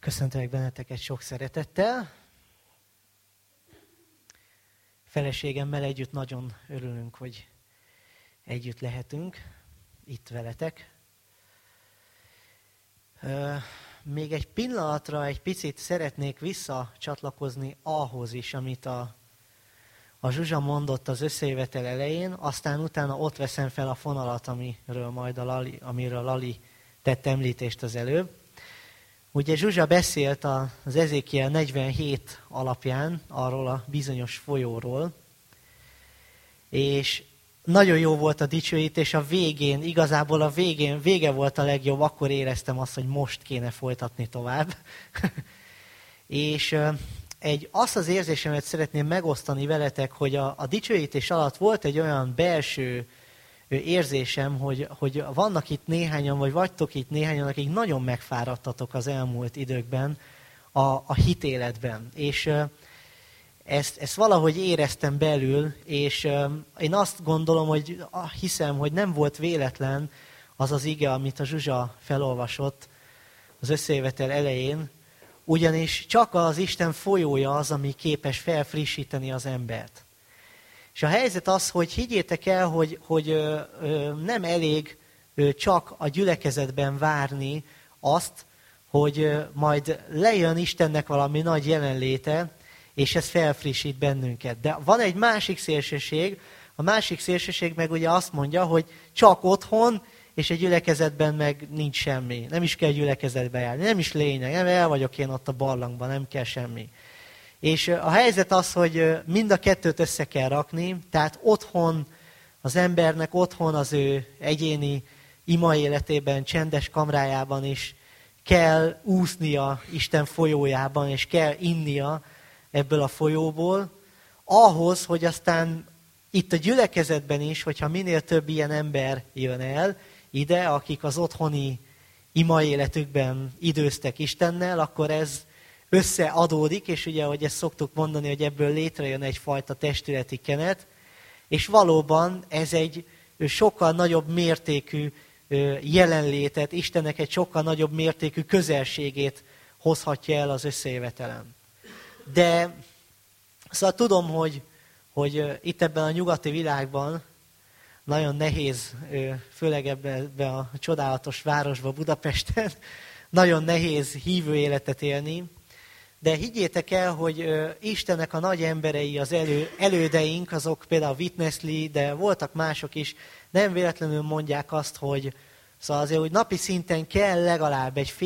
Köszöntelek benneteket sok szeretettel. Feleségemmel együtt nagyon örülünk, hogy együtt lehetünk itt veletek. Még egy pillanatra, egy picit szeretnék visszacsatlakozni ahhoz is, amit a Zsuzsa mondott az összejövetel elején, aztán utána ott veszem fel a fonalat, amiről Lali tett említést az előbb. Ugye Zsuzsa beszélt az Ezékiel 47 alapján arról a bizonyos folyóról, és nagyon jó volt a dicsőítés a végén, igazából a vége volt a legjobb, akkor éreztem azt, hogy most kéne folytatni tovább. És azt az érzésemet szeretném megosztani veletek, hogy a dicsőítés alatt volt egy olyan belső érzésem, hogy vannak itt néhányan, vagy vagytok itt néhányan, akik nagyon megfáradtatok az elmúlt időkben a hitéletben. És ezt valahogy éreztem belül, és én azt gondolom, hiszem, hogy nem volt véletlen az az ige, amit a Zsuzsa felolvasott az összejövetel elején, ugyanis csak az Isten folyója az, ami képes felfrissíteni az embert. És a helyzet az, hogy higgyétek el, hogy nem elég csak a gyülekezetben várni azt, hogy majd lejön Istennek valami nagy jelenléte, és ez felfrissít bennünket. De van egy másik szélsőség, a másik szélsőség meg ugye azt mondja, hogy csak otthon, és egy gyülekezetben meg nincs semmi. Nem is kell gyülekezetbe járni, nem is lényeg, nem el vagyok én ott a barlangban, nem kell semmi. És a helyzet az, hogy mind a kettőt össze kell rakni, tehát otthon, az embernek otthon az ő egyéni ima életében, csendes kamrájában is kell úsznia Isten folyójában, és kell innia ebből a folyóból, ahhoz, hogy aztán itt a gyülekezetben is, hogyha minél több ilyen ember jön el ide, akik az otthoni ima életükben időztek Istennel, akkor ez összeadódik, és ugye, ahogy ezt szoktuk mondani, hogy ebből létrejön egyfajta testületi kenet, és valóban ez egy sokkal nagyobb mértékű jelenlétet, Istennek egy sokkal nagyobb mértékű közelségét hozhatja el az összejövetelen. De szóval tudom, hogy itt ebben a nyugati világban nagyon nehéz, főleg ebben a csodálatos városban, Budapesten, nagyon nehéz hívő életet élni, de higgyétek el, hogy Istennek a nagy emberei, az elődeink, azok például Witness Lee, de voltak mások is, nem véletlenül mondják azt, hogy szóval azért, hogy napi szinten kell legalább egy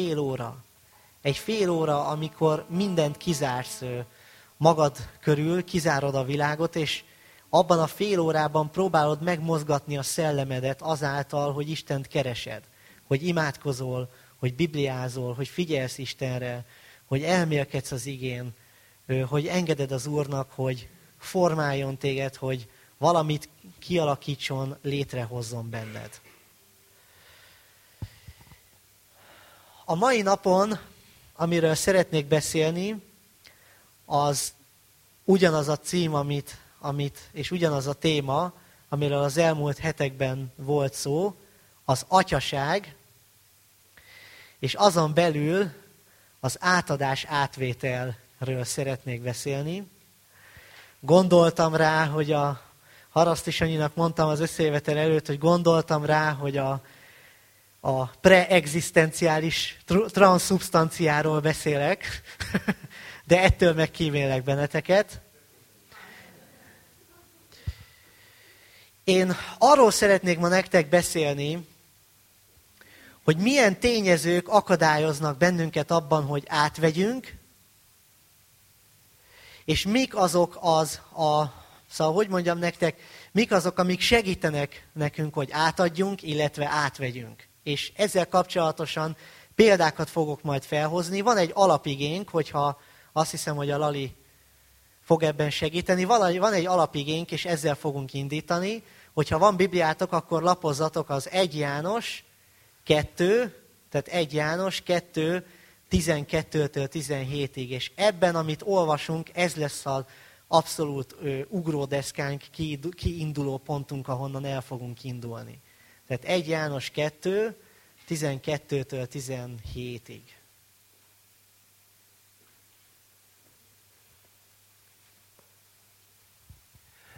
fél óra, amikor mindent kizársz magad körül, kizárod a világot, és abban a fél órában próbálod megmozgatni a szellemedet azáltal, hogy Istent keresed, hogy imádkozol, hogy bibliázol, hogy figyelsz Istenre, hogy elmélkedsz az igén, hogy engeded az Úrnak, hogy formáljon téged, hogy valamit kialakítson, létrehozzon benned. A mai napon, amiről szeretnék beszélni, az ugyanaz a cím, és ugyanaz a téma, amiről az elmúlt hetekben volt szó, az atyaság, és azon belül az átadás átvételről szeretnék beszélni. Gondoltam rá, hogy a Haraszti Sanyinak mondtam az összejövetel előtt, hogy gondoltam rá, hogy a preegzisztenciális transzszubstanciáról beszélek, de ettől meg kímélek benneteket. Én arról szeretnék ma nektek beszélni, hogy milyen tényezők akadályoznak bennünket abban, hogy átvegyünk, és mik azok szóval hogy mondjam nektek, mik azok, amik segítenek nekünk, hogy átadjunk, illetve átvegyünk. És ezzel kapcsolatosan példákat fogok majd felhozni. Van egy alapigénk, hogyha azt hiszem, hogy a Lali fog ebben segíteni. Van egy alapigénk, és ezzel fogunk indítani. Hogyha van Bibliátok, akkor lapozzatok az 1 János 2, tehát 1 János 2, 12-től 17-ig. És ebben, amit olvasunk, ez lesz az abszolút ugródeszkánk, kiinduló pontunk, ahonnan el fogunk indulni. Tehát 1 János 2, 12-től 17-ig.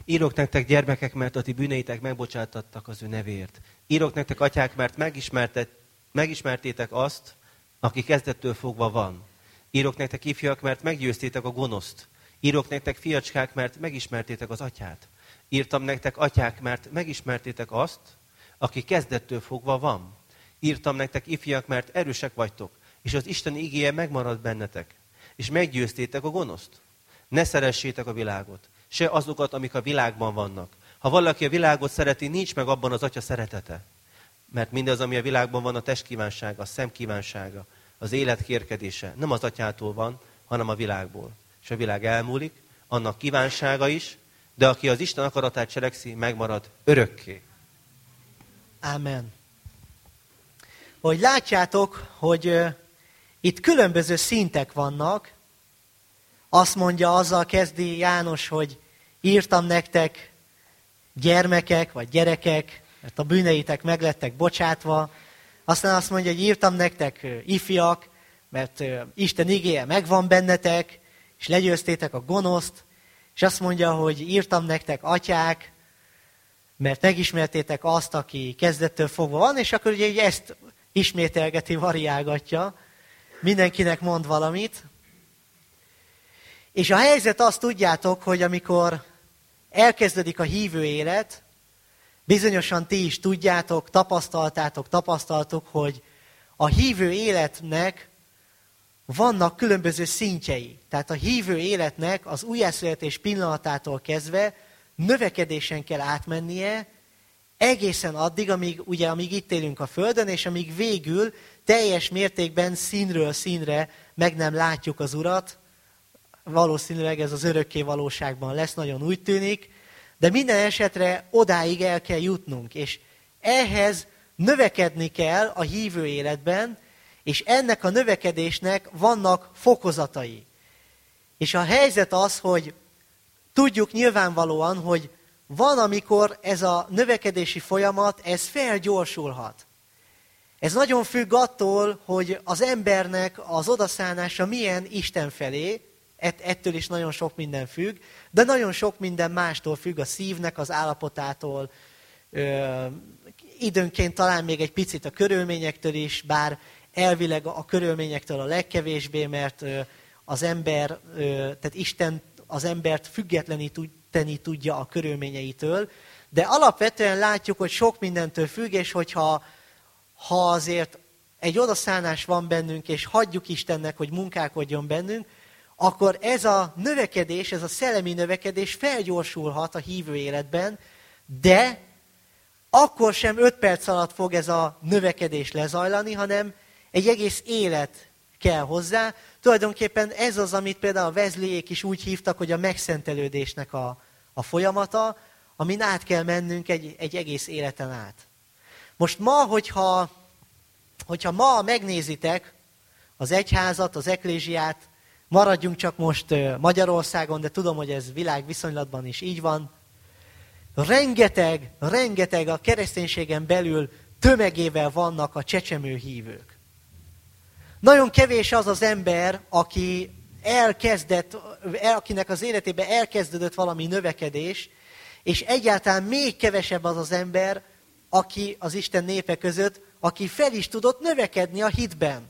Írok nektek gyermekek, mert a ti bűneitek megbocsátattak az ő nevéért. Írok nektek atyák, mert megismertétek azt, aki kezdettől fogva van. Írok nektek ifjak, mert meggyőztétek a gonoszt. Írok nektek fiacskák, mert megismertétek az atyát. Írtam nektek atyák, mert megismertétek azt, aki kezdettől fogva van. Írtam nektek ifjak, mert erősek vagytok, és az Isten igéje megmarad bennetek. És meggyőztétek a gonoszt. Ne szeressétek a világot, se azokat, amik a világban vannak. Ha valaki a világot szereti, nincs meg abban az atya szeretete. Mert mindaz, ami a világban van, a test kívánsága, a szem kívánsága, az élet kérkedése, nem az atyától van, hanem a világból. És a világ elmúlik, annak kívánsága is, de aki az Isten akaratát cselekszi, megmarad örökké. Ámen. Hogy látjátok, hogy itt különböző szintek vannak. Azt mondja, azzal kezdi János, hogy írtam nektek gyermekek, vagy gyerekek, mert a bűneitek meglettek bocsátva. Aztán azt mondja, hogy írtam nektek ifjak, mert Isten igéje megvan bennetek, és legyőztétek a gonoszt. És azt mondja, hogy írtam nektek atyák, mert megismertétek azt, aki kezdettől fogva van, és akkor ugye ezt ismételgeti, variálgatja, mindenkinek mond valamit. És a helyzet azt tudjátok, hogy amikor elkezdődik a hívő élet, bizonyosan ti is tudjátok, tapasztaltuk, hogy a hívő életnek vannak különböző szintjei. Tehát a hívő életnek az újjászületés pillanatától kezdve növekedésen kell átmennie, egészen addig, amíg itt élünk a Földön, és amíg végül teljes mértékben színről színre meg nem látjuk az Urat. Valószínűleg ez az örökké valóságban lesz, nagyon úgy tűnik, de minden esetre odáig el kell jutnunk, és ehhez növekedni kell a hívő életben, és ennek a növekedésnek vannak fokozatai. És a helyzet az, hogy tudjuk nyilvánvalóan, hogy van, amikor ez a növekedési folyamat, ez felgyorsulhat. Ez nagyon függ attól, hogy az embernek az odaszánása milyen Isten felé, ettől is nagyon sok minden függ, de nagyon sok minden mástól függ, a szívnek az állapotától, időnként talán még egy picit a körülményektől is, bár elvileg a körülményektől a legkevésbé, mert az ember, tehát Isten az embert függetleníteni tudja a körülményeitől, de alapvetően látjuk, hogy sok mindentől függ, és hogyha azért egy odaszánás van bennünk, és hagyjuk Istennek, hogy munkálkodjon bennünk, akkor ez a növekedés, ez a szellemi növekedés felgyorsulhat a hívő életben, de akkor sem 5 perc alatt fog ez a növekedés lezajlani, hanem egy egész élet kell hozzá. Tulajdonképpen ez az, amit például a Wesleyék is úgy hívtak, hogy a megszentelődésnek a folyamata, amin át kell mennünk egy egész életen át. Most ma, hogyha ma megnézitek az egyházat, az eklézsiát, maradjunk csak most Magyarországon, de tudom, hogy ez világviszonylatban is így van. Rengeteg a kereszténységen belül tömegével vannak a csecsemő hívők. Nagyon kevés az az ember, akinek az életében elkezdődött valami növekedés, és egyáltalán még kevesebb az az ember, aki az Isten népe között, aki fel is tudott növekedni a hitben.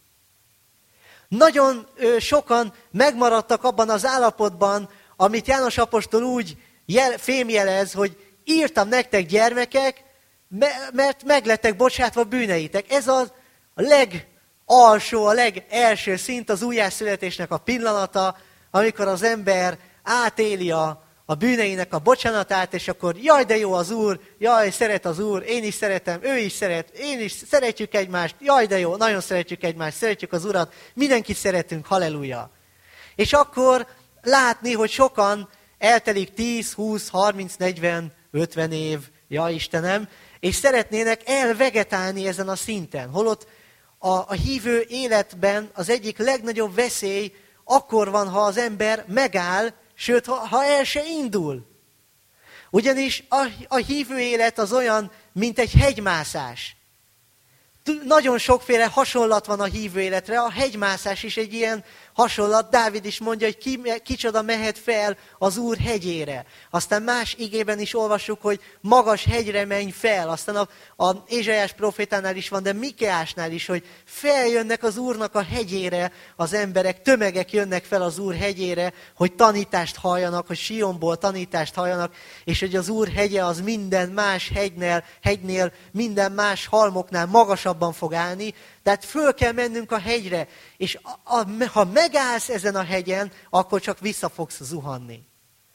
Nagyon sokan megmaradtak abban az állapotban, amit János apostol úgy fémjelez, hogy írtam nektek gyermekek, mert meglettek bocsátva bűneitek. Ez a legalsó, a legelső szint az újjászületésnek a pillanata, amikor az ember átéli a bűneinek a bocsánatát, és akkor jaj, de jó az Úr, jaj, szeret az Úr, én is szeretem, ő is szeret, én is szeretjük egymást, jaj, de jó, nagyon szeretjük egymást, szeretjük az Urat, mindenkit szeretünk, halleluja. És akkor látni, hogy sokan eltelik 10, 20, 30, 40, 50 év, ja Istenem, és szeretnének elvegetálni ezen a szinten. Holott a hívő életben az egyik legnagyobb veszély akkor van, ha az ember megáll, sőt, ha el se indul. Ugyanis a hívő élet az olyan, mint egy hegymászás. Nagyon sokféle hasonlat van a hívő életre, a hegymászás is egy ilyen hasonlat. Dávid is mondja, hogy kicsoda mehet fel az Úr hegyére. Aztán más igében is olvassuk, hogy magas hegyre menj fel. Aztán a Ézsaiás profétánál is van, de Mikeásnál is, hogy feljönnek az Úrnak a hegyére az emberek, tömegek jönnek fel az Úr hegyére, hogy tanítást halljanak, hogy Sionból tanítást halljanak, és hogy az Úr hegye az minden más hegynél, minden más halmoknál magasabban fog állni. Tehát föl kell mennünk a hegyre, és ha megállsz ezen a hegyen, akkor csak vissza fogsz zuhanni.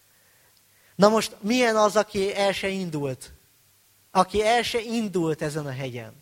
Na most milyen az, aki el se indult? Aki el se indult ezen a hegyen.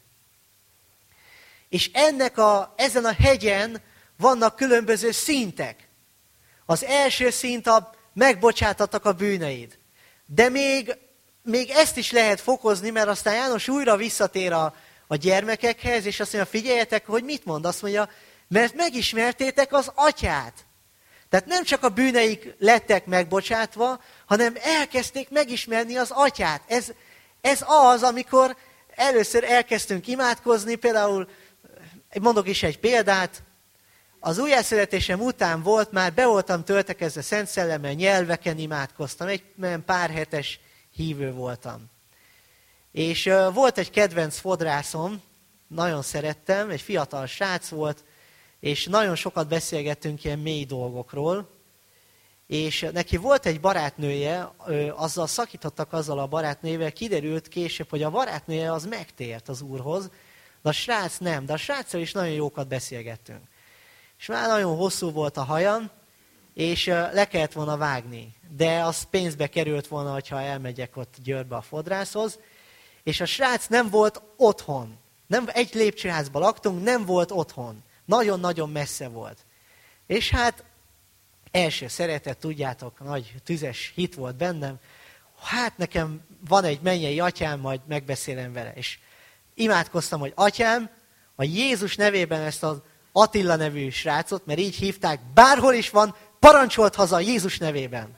És ezen a hegyen vannak különböző szintek. Az első szint a megbocsátattak a bűneid. De még ezt is lehet fokozni, mert aztán János újra visszatér a gyermekekhez, és azt mondja, figyeljetek, hogy mit mond. Azt mondja, mert megismertétek az atyát. Tehát nem csak a bűneik lettek megbocsátva, hanem elkezdték megismerni az atyát. Ez az, amikor először elkezdtünk imádkozni, például, mondok is egy példát, az újjászületésem után volt, már be voltam töltekezve Szent Szellemmel, nyelveken imádkoztam, egy pár hetes hívő voltam. És volt egy kedvenc fodrászom, nagyon szerettem, egy fiatal srác volt, és nagyon sokat beszélgettünk ilyen mély dolgokról, és neki volt egy barátnője, azzal szakítottak azzal a barátnőjével, kiderült később, hogy a barátnője az megtért az Úrhoz, de a srác nem, de a sráccal is nagyon jókat beszélgettünk. És már nagyon hosszú volt a hajam, és le kellett volna vágni, de az pénzbe került volna, ha elmegyek ott Győrbe a fodrászhoz, és a srác nem volt otthon. Nem, egy lépcsőházban laktunk, nem volt otthon. Nagyon-nagyon messze volt. És hát első szeretet, tudjátok, nagy tüzes hit volt bennem. Hát nekem van egy mennyei atyám, majd megbeszélem vele. És imádkoztam, hogy atyám, a Jézus nevében ezt az Attila nevű srácot, mert így hívták, bárhol is van, parancsolt haza Jézus nevében.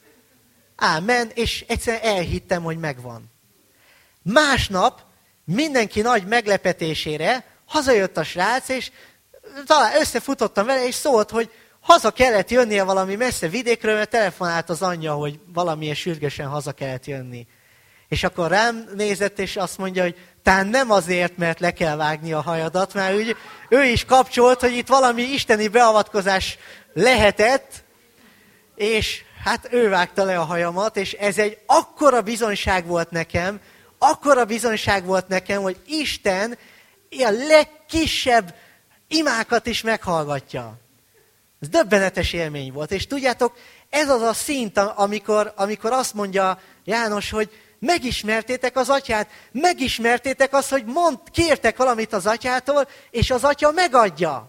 Ámen, és egyszerűen elhittem, hogy megvan. Másnap mindenki nagy meglepetésére hazajött a srác, és talán összefutottam vele, és szólt, hogy haza kellett jönnie valami messze vidékről, mert telefonált az anyja, hogy valamilyen sürgősen haza kellett jönni. És akkor rám nézett, és azt mondja, hogy talán nem azért, mert le kell vágni a hajadat, mert úgy, ő is kapcsolt, hogy itt valami isteni beavatkozás lehetett, és hát ő vágta le a hajamat, és ez egy akkora bizonyság volt nekem, hogy Isten a legkisebb imákat is meghallgatja. Ez döbbenetes élmény volt. És tudjátok, ez az a szint, amikor azt mondja János, hogy megismertétek az atyát, megismertétek azt, hogy kértek valamit az atyától, és az atya megadja.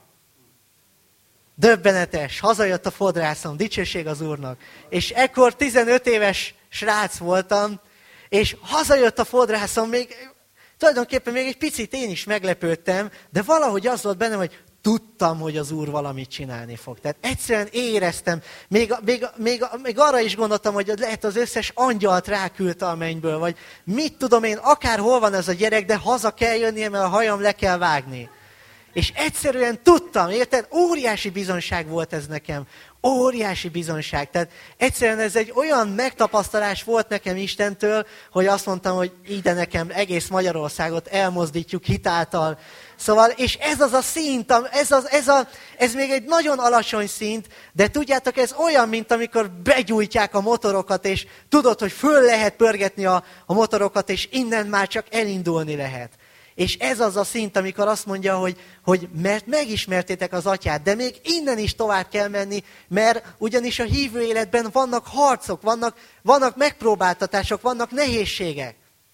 Döbbenetes, hazajött a fodrászom, dicsőség az Úrnak. És ekkor 15 éves srác voltam, és hazajött a fodrászom, tulajdonképpen még egy picit én is meglepődtem, de valahogy az volt bennem, hogy tudtam, hogy az Úr valamit csinálni fog. Tehát egyszerűen éreztem, még arra is gondoltam, hogy lehet az összes angyalt ráküldte a mennyből, vagy mit tudom én, akárhol van ez a gyerek, de haza kell jönnie, mert a hajam le kell vágni. És egyszerűen tudtam, érted? Óriási bizonyság volt ez nekem. Óriási bizonyság. Tehát egyszerűen ez egy olyan megtapasztalás volt nekem Istentől, hogy azt mondtam, hogy ide nekem egész Magyarországot elmozdítjuk hitáltal. Szóval, és ez az a szint, ez még egy nagyon alacsony szint, de tudjátok, ez olyan, mint amikor begyújtják a motorokat, és tudod, hogy föl lehet pörgetni a motorokat, és innen már csak elindulni lehet. És ez az a szint, amikor azt mondja, hogy mert megismertétek az atyát, de még innen is tovább kell menni, mert ugyanis a hívő életben vannak harcok, vannak megpróbáltatások, vannak nehézségek.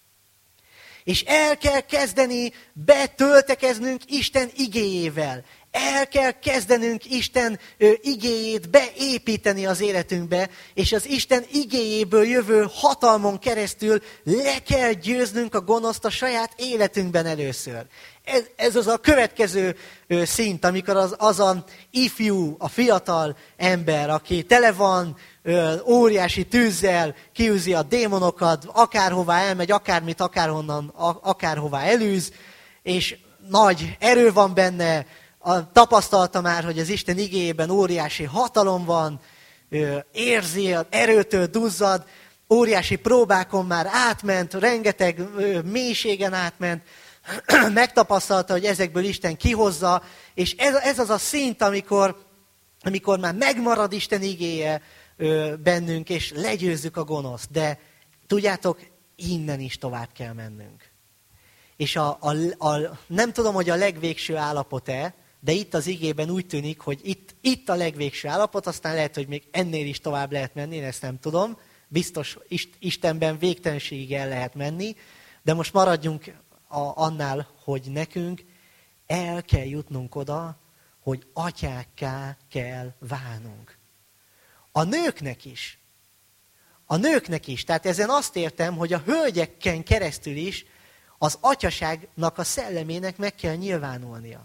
És el kell kezdeni betöltekeznünk Isten igéjével. El kell kezdenünk Isten igéjét beépíteni az életünkbe, és az Isten igéjéből jövő hatalmon keresztül le kell győznünk a gonoszt a saját életünkben először. Ez az a következő szint, amikor az a ifjú, a fiatal ember, aki tele van óriási tűzzel, kiűzi a démonokat, akárhová elmegy, akármit, akárhonnan, akárhová elűz, és nagy erő van benne, tapasztalta már, hogy az Isten igéjében óriási hatalom van, érzi, erőtől duzzad, óriási próbákon már átment, rengeteg mélységen átment, megtapasztalta, hogy ezekből Isten kihozza, és ez az a szint, amikor már megmarad Isten igéje bennünk, és legyőzzük a gonoszt. De tudjátok, innen is tovább kell mennünk. És nem tudom, hogy a legvégső állapot-e, de itt az igében úgy tűnik, hogy itt a legvégső állapot, aztán lehet, hogy még ennél is tovább lehet menni, én ezt nem tudom. Biztos Istenben végtelenségig el lehet menni, de most maradjunk annál, hogy nekünk el kell jutnunk oda, hogy atyákká kell válnunk. A nőknek is. A nőknek is. Tehát ezen azt értem, hogy a hölgyeken keresztül is az atyaságnak a szellemének meg kell nyilvánulnia.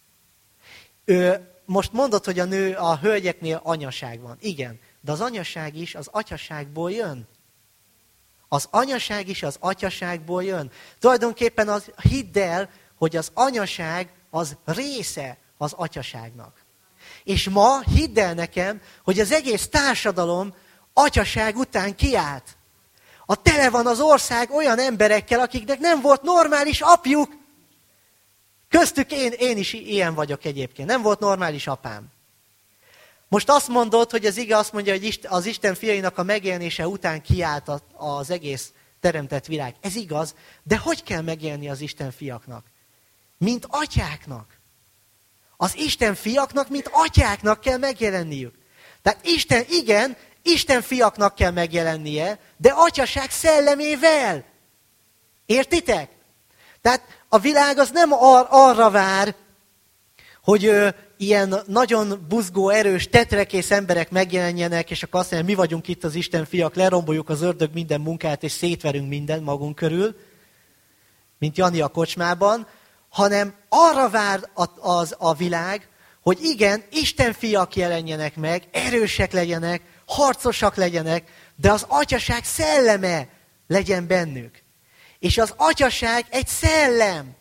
Most mondod, hogy a hölgyeknél anyaság van. Igen, de az anyaság is az atyaságból jön. Az anyaság is az atyaságból jön. Tulajdonképpen hidd el, hogy az anyaság az része az atyaságnak. És ma hidd el nekem, hogy az egész társadalom atyaság után kiállt. Tele van az ország olyan emberekkel, akiknek nem volt normális apjuk. Köztük én is ilyen vagyok egyébként. Nem volt normális apám. Most azt mondod, hogy az ige azt mondja, hogy az Isten fiainak a megjelenése után kiállt az egész teremtett világ. Ez igaz, de hogy kell megélni az Isten fiaknak? Mint atyáknak. Az Isten fiaknak, mint atyáknak kell megjelenniük. Tehát Isten fiaknak kell megjelennie, de atyaság szellemével. Értitek? Tehát a világ az nem arra vár, hogy ilyen nagyon buzgó, erős, tetrekész emberek megjelenjenek, és akkor azt mondja, mi vagyunk itt az Isten fiak, leromboljuk az ördög minden munkát, és szétverünk mindent magunk körül, mint Jani a kocsmában, hanem arra vár a világ, hogy igen, Isten fiak jelenjenek meg, erősek legyenek, harcosak legyenek, de az atyaság szelleme legyen bennük. És az atyaság egy szellem.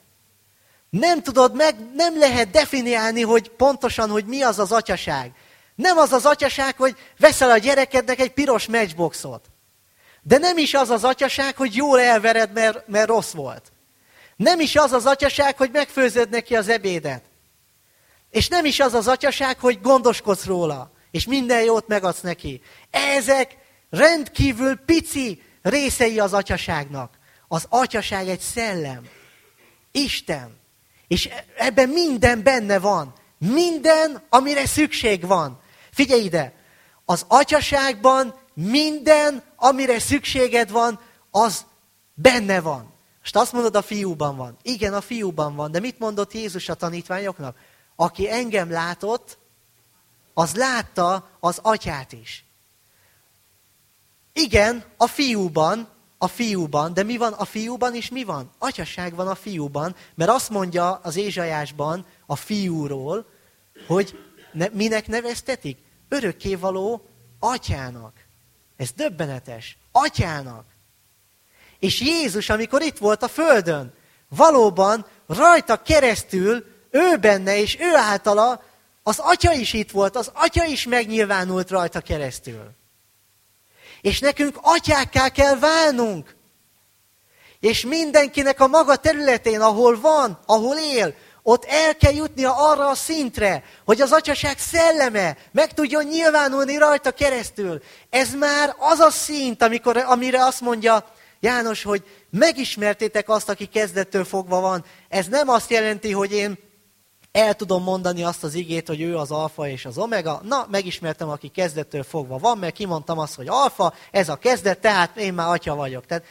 Nem lehet definiálni, hogy pontosan, hogy mi az az atyaság. Nem az az atyaság, hogy veszel a gyerekednek egy piros matchboxot. De nem is az az atyaság, hogy jól elvered, mert rossz volt. Nem is az az atyaság, hogy megfőzöd neki az ebédet. És nem is az az atyaság, hogy gondoskodsz róla, és minden jót megadsz neki. Ezek rendkívül pici részei az atyaságnak. Az atyaság egy szellem. Isten. És ebben minden benne van. Minden, amire szükség van. Figyelj ide! Az atyaságban minden, amire szükséged van, az benne van. Most azt mondod, a fiúban van. Igen, a fiúban van. De mit mondott Jézus a tanítványoknak? Aki engem látott, az látta az atyát is. Igen, a fiúban, de mi van a fiúban és mi van? Atyaság van a fiúban, mert azt mondja az Ézsaiásban a fiúról, hogy minek neveztetik? Örökkévaló atyának. Ez döbbenetes. Atyának. És Jézus, amikor itt volt a földön, valóban rajta keresztül, ő benne és ő általa, az atya is itt volt, az atya is megnyilvánult rajta keresztül. És nekünk atyákká kell válnunk. És mindenkinek a maga területén, ahol van, ahol él, ott el kell jutnia arra a szintre, hogy az atyaság szelleme meg tudjon nyilvánulni rajta keresztül. Ez már az a szint, amire azt mondja János, hogy megismertétek azt, aki kezdettől fogva van. Ez nem azt jelenti, hogy én el tudom mondani azt az igét, hogy ő az alfa és az omega. Na, megismertem, aki kezdettől fogva van, mert kimondtam azt, hogy alfa, ez a kezdet, tehát én már atya vagyok. Tehát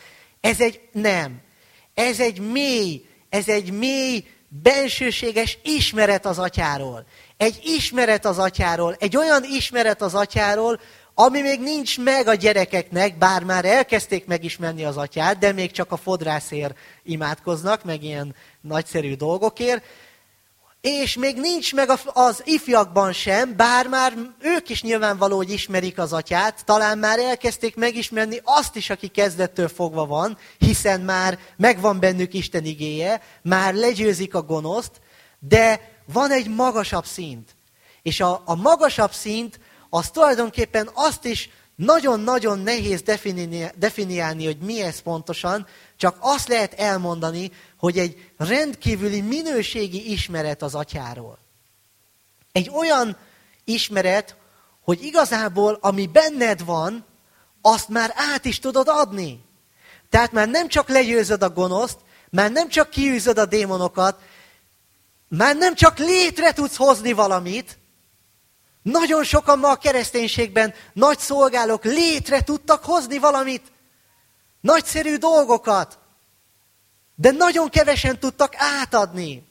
ez egy mély, bensőséges ismeret az atyáról. Egy ismeret az atyáról, egy olyan ismeret az atyáról, ami még nincs meg a gyerekeknek, bár már elkezdték megismerni az atyát, de még csak a fodrászért imádkoznak, meg ilyen nagyszerű dolgokért. És még nincs meg az ifjakban sem, bár már ők is nyilvánvaló, hogy ismerik az atyát, talán már elkezdték megismerni azt is, aki kezdettől fogva van, hiszen már megvan bennük Isten igéje, már legyőzik a gonoszt, de van egy magasabb szint. És a magasabb szint, az tulajdonképpen azt is nagyon-nagyon nehéz definiálni, hogy mi ez pontosan, csak azt lehet elmondani, hogy egy rendkívüli minőségi ismeret az atyáról. Egy olyan ismeret, hogy igazából, ami benned van, azt már át is tudod adni. Tehát már nem csak legyőzöd a gonoszt, már nem csak kiűzöd a démonokat, már nem csak létre tudsz hozni valamit. Nagyon sokan ma a kereszténységben nagy szolgálók létre tudtak hozni valamit, nagyszerű dolgokat, de nagyon kevesen tudtak átadni.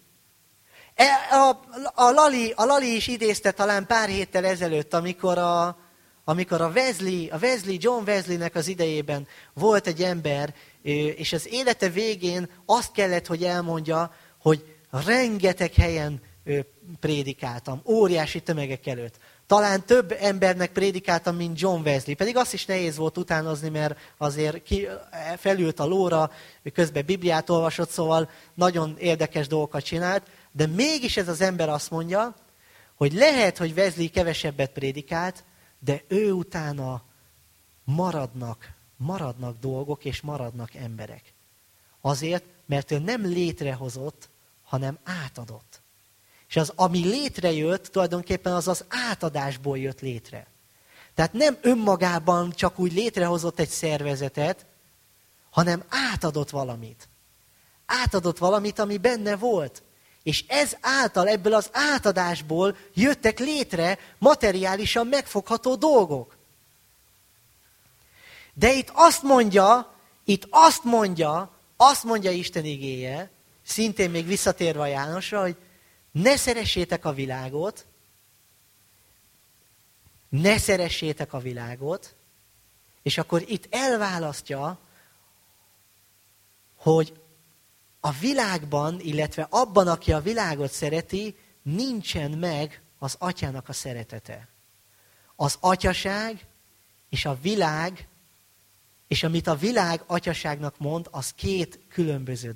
A Lali is idézte talán pár héttel ezelőtt, amikor a John Wesleynek az idejében volt egy ember, és az élete végén azt kellett, hogy elmondja, hogy rengeteg helyen prédikáltam, óriási tömegek előtt. Talán több embernek prédikáltam, mint John Wesley, pedig azt is nehéz volt utánozni, mert azért felült a lóra, közben Bibliát olvasott, szóval nagyon érdekes dolgokat csinált, de mégis ez az ember azt mondja, hogy lehet, hogy Wesley kevesebbet prédikált, de ő utána maradnak dolgok, és maradnak emberek. Azért, mert ő nem létrehozott, hanem átadott. És az, ami létrejött, tulajdonképpen az átadásból jött létre. Tehát nem önmagában csak úgy létrehozott egy szervezetet, hanem átadott valamit. Átadott valamit, ami benne volt. És ez által, ebből az átadásból jöttek létre materiálisan megfogható dolgok. De itt azt mondja Isten igéje, szintén még visszatérve a Jánosra, hogy ne szeressétek a világot, és akkor itt elválasztja, hogy a világban, illetve abban, aki a világot szereti, nincsen meg az atyának a szeretete. Az atyaság és a világ, és amit a világ atyaságnak mond, az két különböző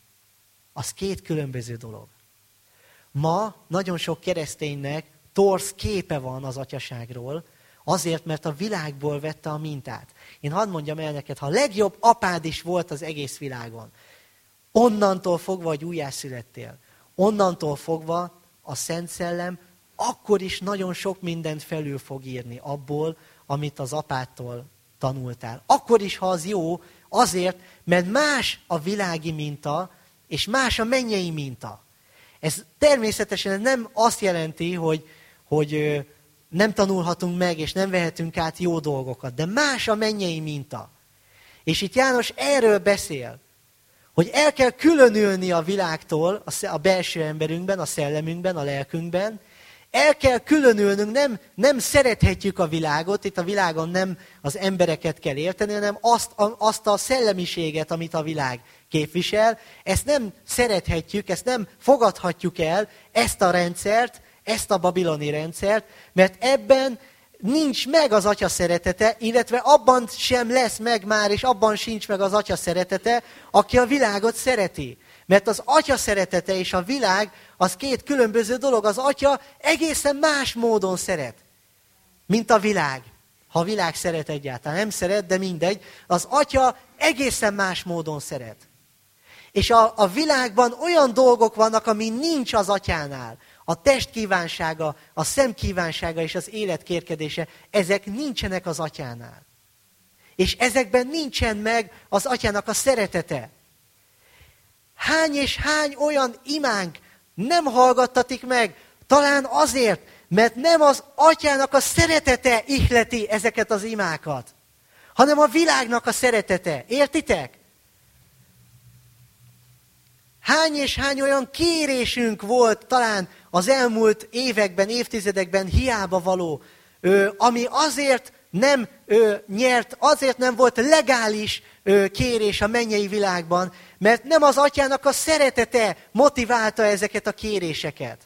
dolog. Ma nagyon sok kereszténynek torz képe van az atyaságról, azért, mert a világból vette a mintát. Én hadd mondjam el neked, ha a legjobb apád is volt az egész világon, onnantól fogva, hogy újjászülettél, onnantól fogva a Szent Szellem akkor is nagyon sok mindent felül fog írni abból, amit az apától tanultál. Akkor is, ha az jó, azért, mert más a világi minta, és más a mennyei minta. Ez természetesen nem azt jelenti, hogy nem tanulhatunk meg, és nem vehetünk át jó dolgokat, de más a mennyei minta. És itt János erről beszél, hogy el kell különülni a világtól, a belső emberünkben, a szellemünkben, a lelkünkben. El kell különülnünk, nem szerethetjük a világot, itt a világon nem az embereket kell érteni, hanem azt a szellemiséget, amit a világ képvisel. Ezt nem szerethetjük, ezt nem fogadhatjuk el, ezt a rendszert, ezt a babiloni rendszert, mert ebben nincs meg az atya szeretete, illetve abban sem lesz meg már, és abban sincs meg az atya szeretete, aki a világot szereti. Mert az atya szeretete és a világ az két különböző dolog. Az atya egészen más módon szeret, mint a világ. Ha a világ szeret egyáltalán, nem szeret, de mindegy. Az atya egészen más módon szeret. És a világban olyan dolgok vannak, ami nincs az atyánál. A test kívánsága, a szem kívánsága és az élet kérkedése, ezek nincsenek az atyánál. És ezekben nincsen meg az atyának a szeretete. Hány és hány olyan imánk nem hallgattatik meg, talán azért, mert nem az atyának a szeretete ihleti ezeket az imákat, hanem a világnak a szeretete. Értitek? Hány és hány olyan kérésünk volt talán az elmúlt években, évtizedekben hiába való, ami azért nyert, azért nem volt legális kérés a mennyei világban, mert nem az atyának a szeretete motiválta ezeket a kéréseket.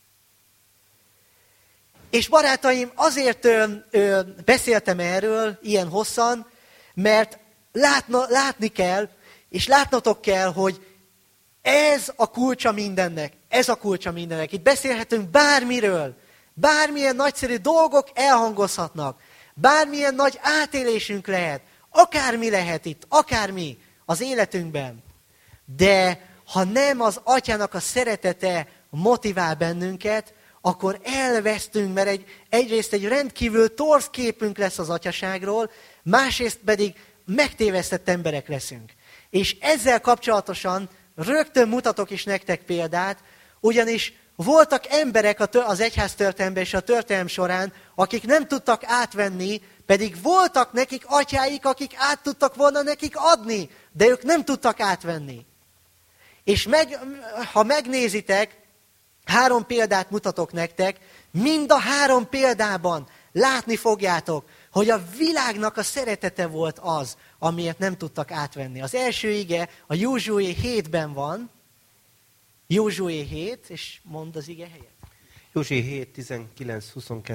És barátaim, azért beszéltem erről ilyen hosszan, mert látni kell, és látnotok kell, hogy ez a kulcsa mindennek. Ez a kulcsa mindennek. Itt beszélhetünk bármiről. Bármilyen nagyszerű dolgok elhangozhatnak. Bármilyen nagy átélésünk lehet. Akármi lehet itt. Akármi az életünkben. De ha nem az atyának a szeretete motivál bennünket, akkor elvesztünk, mert egyrészt egy rendkívül torz képünk lesz az atyaságról, másrészt pedig megtévesztett emberek leszünk. És ezzel kapcsolatosan rögtön mutatok is nektek példát, ugyanis voltak emberek az egyház történelemben és a történelem során, akik nem tudtak átvenni, pedig voltak nekik atyáik, akik át tudtak volna nekik adni, de ők nem tudtak átvenni. És ha megnézitek, 3 példát mutatok nektek, mind a 3 példában látni fogjátok, hogy a világnak a szeretete volt az, amiért nem tudtak átvenni. Az első ige a Józsué 7-ben van. Józsué 7, és mondd az ige helyet. Józsué 7, 19-22.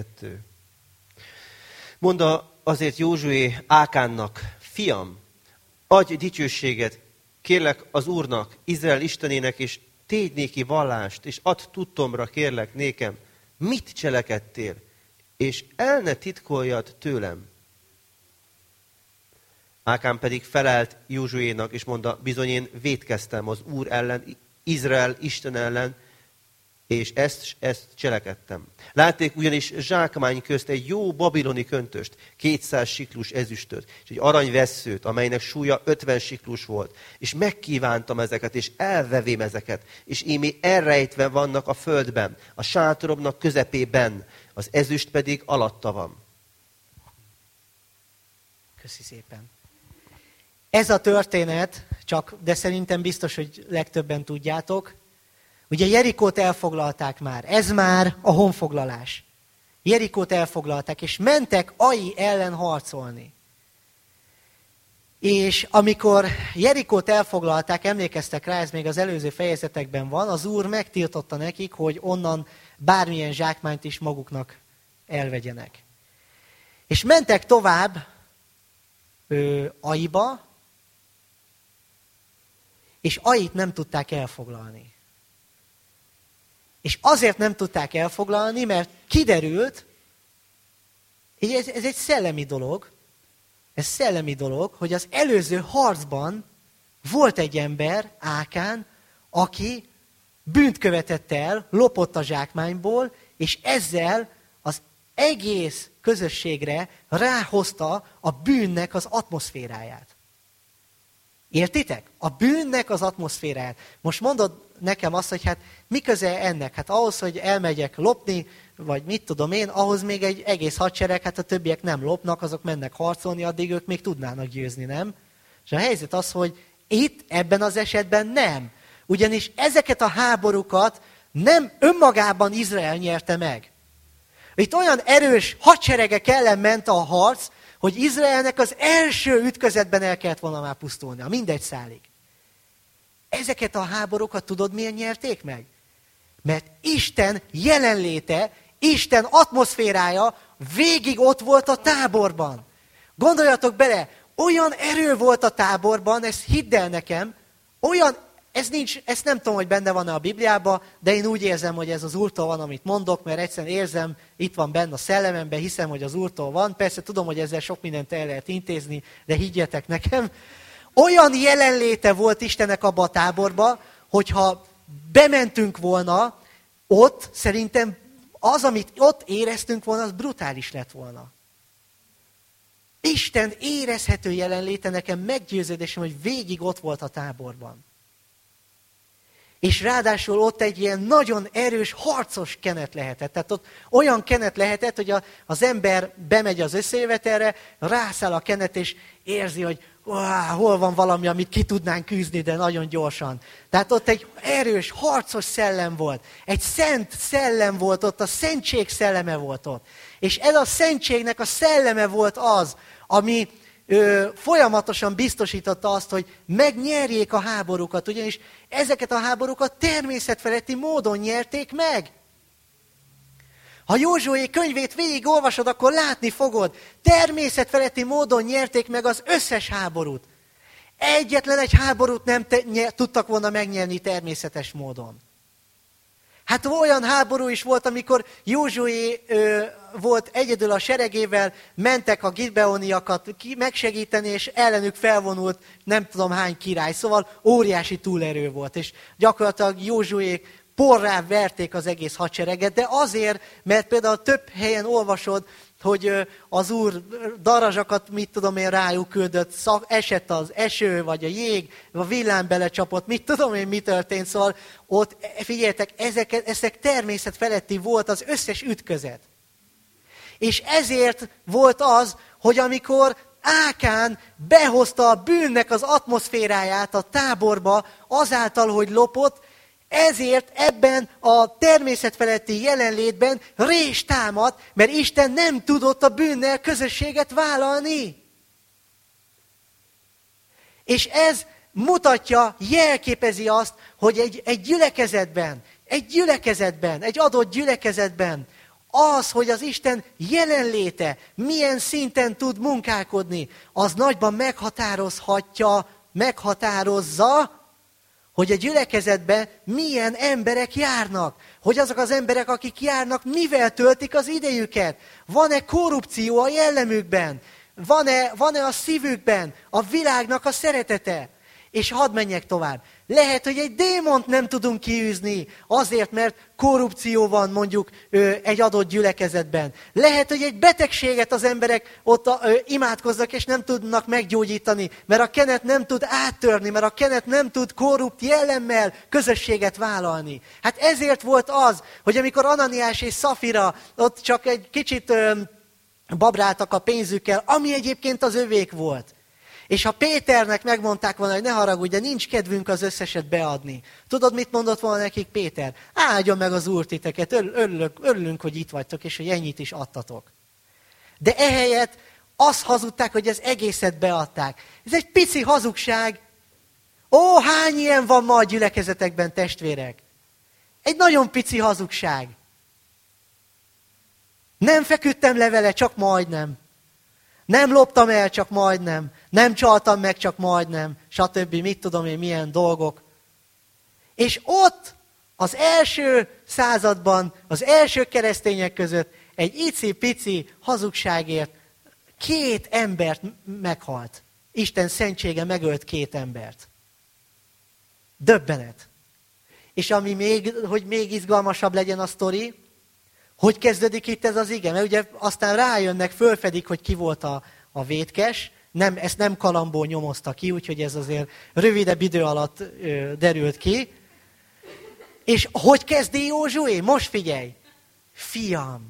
Mondta azért Józsué Ákánnak, fiam, adj dicsőséget, kérlek az Úrnak, Izrael Istenének, és tégy néki vallást, és add tudtomra, kérlek nékem, mit cselekedtél, és el ne titkoljad tőlem. Ákán pedig felelt Józsuénak, és mondta, bizony én vétkeztem az Úr ellen, Izrael Isten ellen, és ezt cselekedtem. Látték ugyanis zsákmány közt egy jó babiloni köntöst, 200 siklus ezüstöt, és egy aranyvesszőt, amelynek súlya 50 siklus volt. És megkívántam ezeket, és elvevém ezeket, és ímé elrejtve vannak a földben, a sátoromnak közepében, az ezüst pedig alatta van. Köszi szépen. Ez a történet, de szerintem biztos, hogy legtöbben tudjátok, ugye Jerikót elfoglalták már, ez már a honfoglalás. Jerikót elfoglalták, és mentek Ai ellen harcolni. És amikor Jerikót elfoglalták, emlékeztek rá, ez még az előző fejezetekben van, az Úr megtiltotta nekik, hogy onnan bármilyen zsákmányt is maguknak elvegyenek. És mentek tovább Aiba, és Ait nem tudták elfoglalni. És azért nem tudták elfoglalni, mert kiderült, ez egy szellemi dolog, hogy az előző harcban volt egy ember, Ákán, aki bűnt követett el, lopott a zsákmányból, és ezzel az egész közösségre ráhozta a bűnnek az atmoszféráját. Értitek? A bűnnek az atmoszféráját. Most mondod nekem azt, hogy hát mi köze ennek? Hát ahhoz, hogy elmegyek lopni, vagy mit tudom én, ahhoz még egy egész hadsereg, hát a többiek nem lopnak, azok mennek harcolni, addig ők még tudnának győzni, nem? És a helyzet az, hogy itt, ebben az esetben nem. Ugyanis ezeket a háborúkat nem önmagában Izrael nyerte meg. Itt olyan erős hadseregek ellen ment a harc, hogy Izraelnek az első ütközetben el kellett volna már pusztulnia, mindegy szálig. Ezeket a háborúkat tudod, milyen nyerték meg? Mert Isten jelenléte, Isten atmoszférája végig ott volt a táborban. Gondoljatok bele, olyan erő volt a táborban, ezt hidd el nekem, ezt nem tudom, hogy benne van-e a Bibliában, de én úgy érzem, hogy ez az Úrtól van, amit mondok, mert egyszerűen érzem, itt van benne a szellememben, hiszem, hogy az Úrtól van. Persze tudom, hogy ezzel sok mindent el lehet intézni, de higgyetek nekem. Olyan jelenléte volt Istennek abba a táborba, hogyha bementünk volna ott, szerintem az, amit ott éreztünk volna, az brutális lett volna. Isten érezhető jelenléte, nekem meggyőződésem, hogy végig ott volt a táborban. És ráadásul ott egy ilyen nagyon erős, harcos kenet lehetett. Tehát ott olyan kenet lehetett, hogy az ember bemegy az összejövetelre, rászáll a kenet, és érzi, hogy hol van valami, amit ki tudnánk küzni, de nagyon gyorsan. Tehát ott egy erős, harcos szellem volt. Egy szent szellem volt ott, a szentség szelleme volt ott. És ez a szentségnek a szelleme volt az, ami folyamatosan biztosította azt, hogy megnyerjék a háborúkat. Ugyanis ezeket a háborúkat természetfeletti módon nyerték meg. Ha Józsué könyvét végigolvasod, akkor látni fogod, természetfeletti módon nyerték meg az összes háborút. Egyetlen egy háborút nem tudtak volna megnyerni természetes módon. Hát olyan háború is volt, amikor Józsué volt egyedül a seregével, mentek a gibeoniakat megsegíteni, és ellenük felvonult nem tudom hány király. Szóval óriási túlerő volt, és gyakorlatilag Józsuék porrá verték az egész hadsereget, de azért, mert például több helyen olvasod, hogy az Úr darazsakat, mit tudom én, rájuk küldött, esett az eső, vagy a jég, a villám belecsapott, mit tudom én, mi történt. Szóval ott, figyeljetek, ezek természet feletti volt az összes ütközet. És ezért volt az, hogy amikor Ákán behozta a bűnnek az atmoszféráját a táborba, azáltal, hogy lopott, ezért ebben a természetfeletti jelenlétben rés támadt, mert Isten nem tudott a bűnnel közösséget vállalni. És ez mutatja, jelképezi azt, hogy egy gyülekezetben, egy adott gyülekezetben az, hogy az Isten jelenléte milyen szinten tud munkálkodni, az nagyban meghatározza, hogy a gyülekezetben milyen emberek járnak. Hogy azok az emberek, akik járnak, mivel töltik az idejüket. Van-e korrupció a jellemükben? Van-e a szívükben a világnak a szeretete? És hadd menjek tovább. Lehet, hogy egy démont nem tudunk kiűzni azért, mert korrupció van mondjuk egy adott gyülekezetben. Lehet, hogy egy betegséget az emberek ott imádkoznak és nem tudnak meggyógyítani, mert a kenet nem tud áttörni, mert a kenet nem tud korrupt jellemmel közösséget vállalni. Hát ezért volt az, hogy amikor Ananiás és Szafira ott csak egy kicsit babráltak a pénzükkel, ami egyébként az övék volt. És ha Péternek megmondták volna, hogy ne haragudj, de nincs kedvünk az összeset beadni. Tudod, mit mondott volna nekik Péter? Áldjon meg az Úr titeket, örülünk, hogy itt vagytok, és hogy ennyit is adtatok. De ehelyett azt hazudták, hogy az egészet beadták. Ez egy pici hazugság. Ó, hány ilyen van ma a gyülekezetekben, testvérek? Egy nagyon pici hazugság. Nem feküdtem le vele, csak majdnem. Nem loptam el, csak majdnem. Nem csaltam meg, csak majdnem. Stb. Mit tudom én, milyen dolgok. És ott az első században, az első keresztények között egy icipici hazugságért 2 embert meghalt. Isten szentsége megölt 2 embert. Döbbenet. És hogy még izgalmasabb legyen a sztori, hogy kezdődik itt ez az ige? Mert ugye aztán rájönnek, fölfedik, hogy ki volt a vétkes, ezt nem kalambból nyomozta ki, úgyhogy ez azért rövidebb idő alatt derült ki. És hogy kezdi Józsué? Most figyelj! Fiam!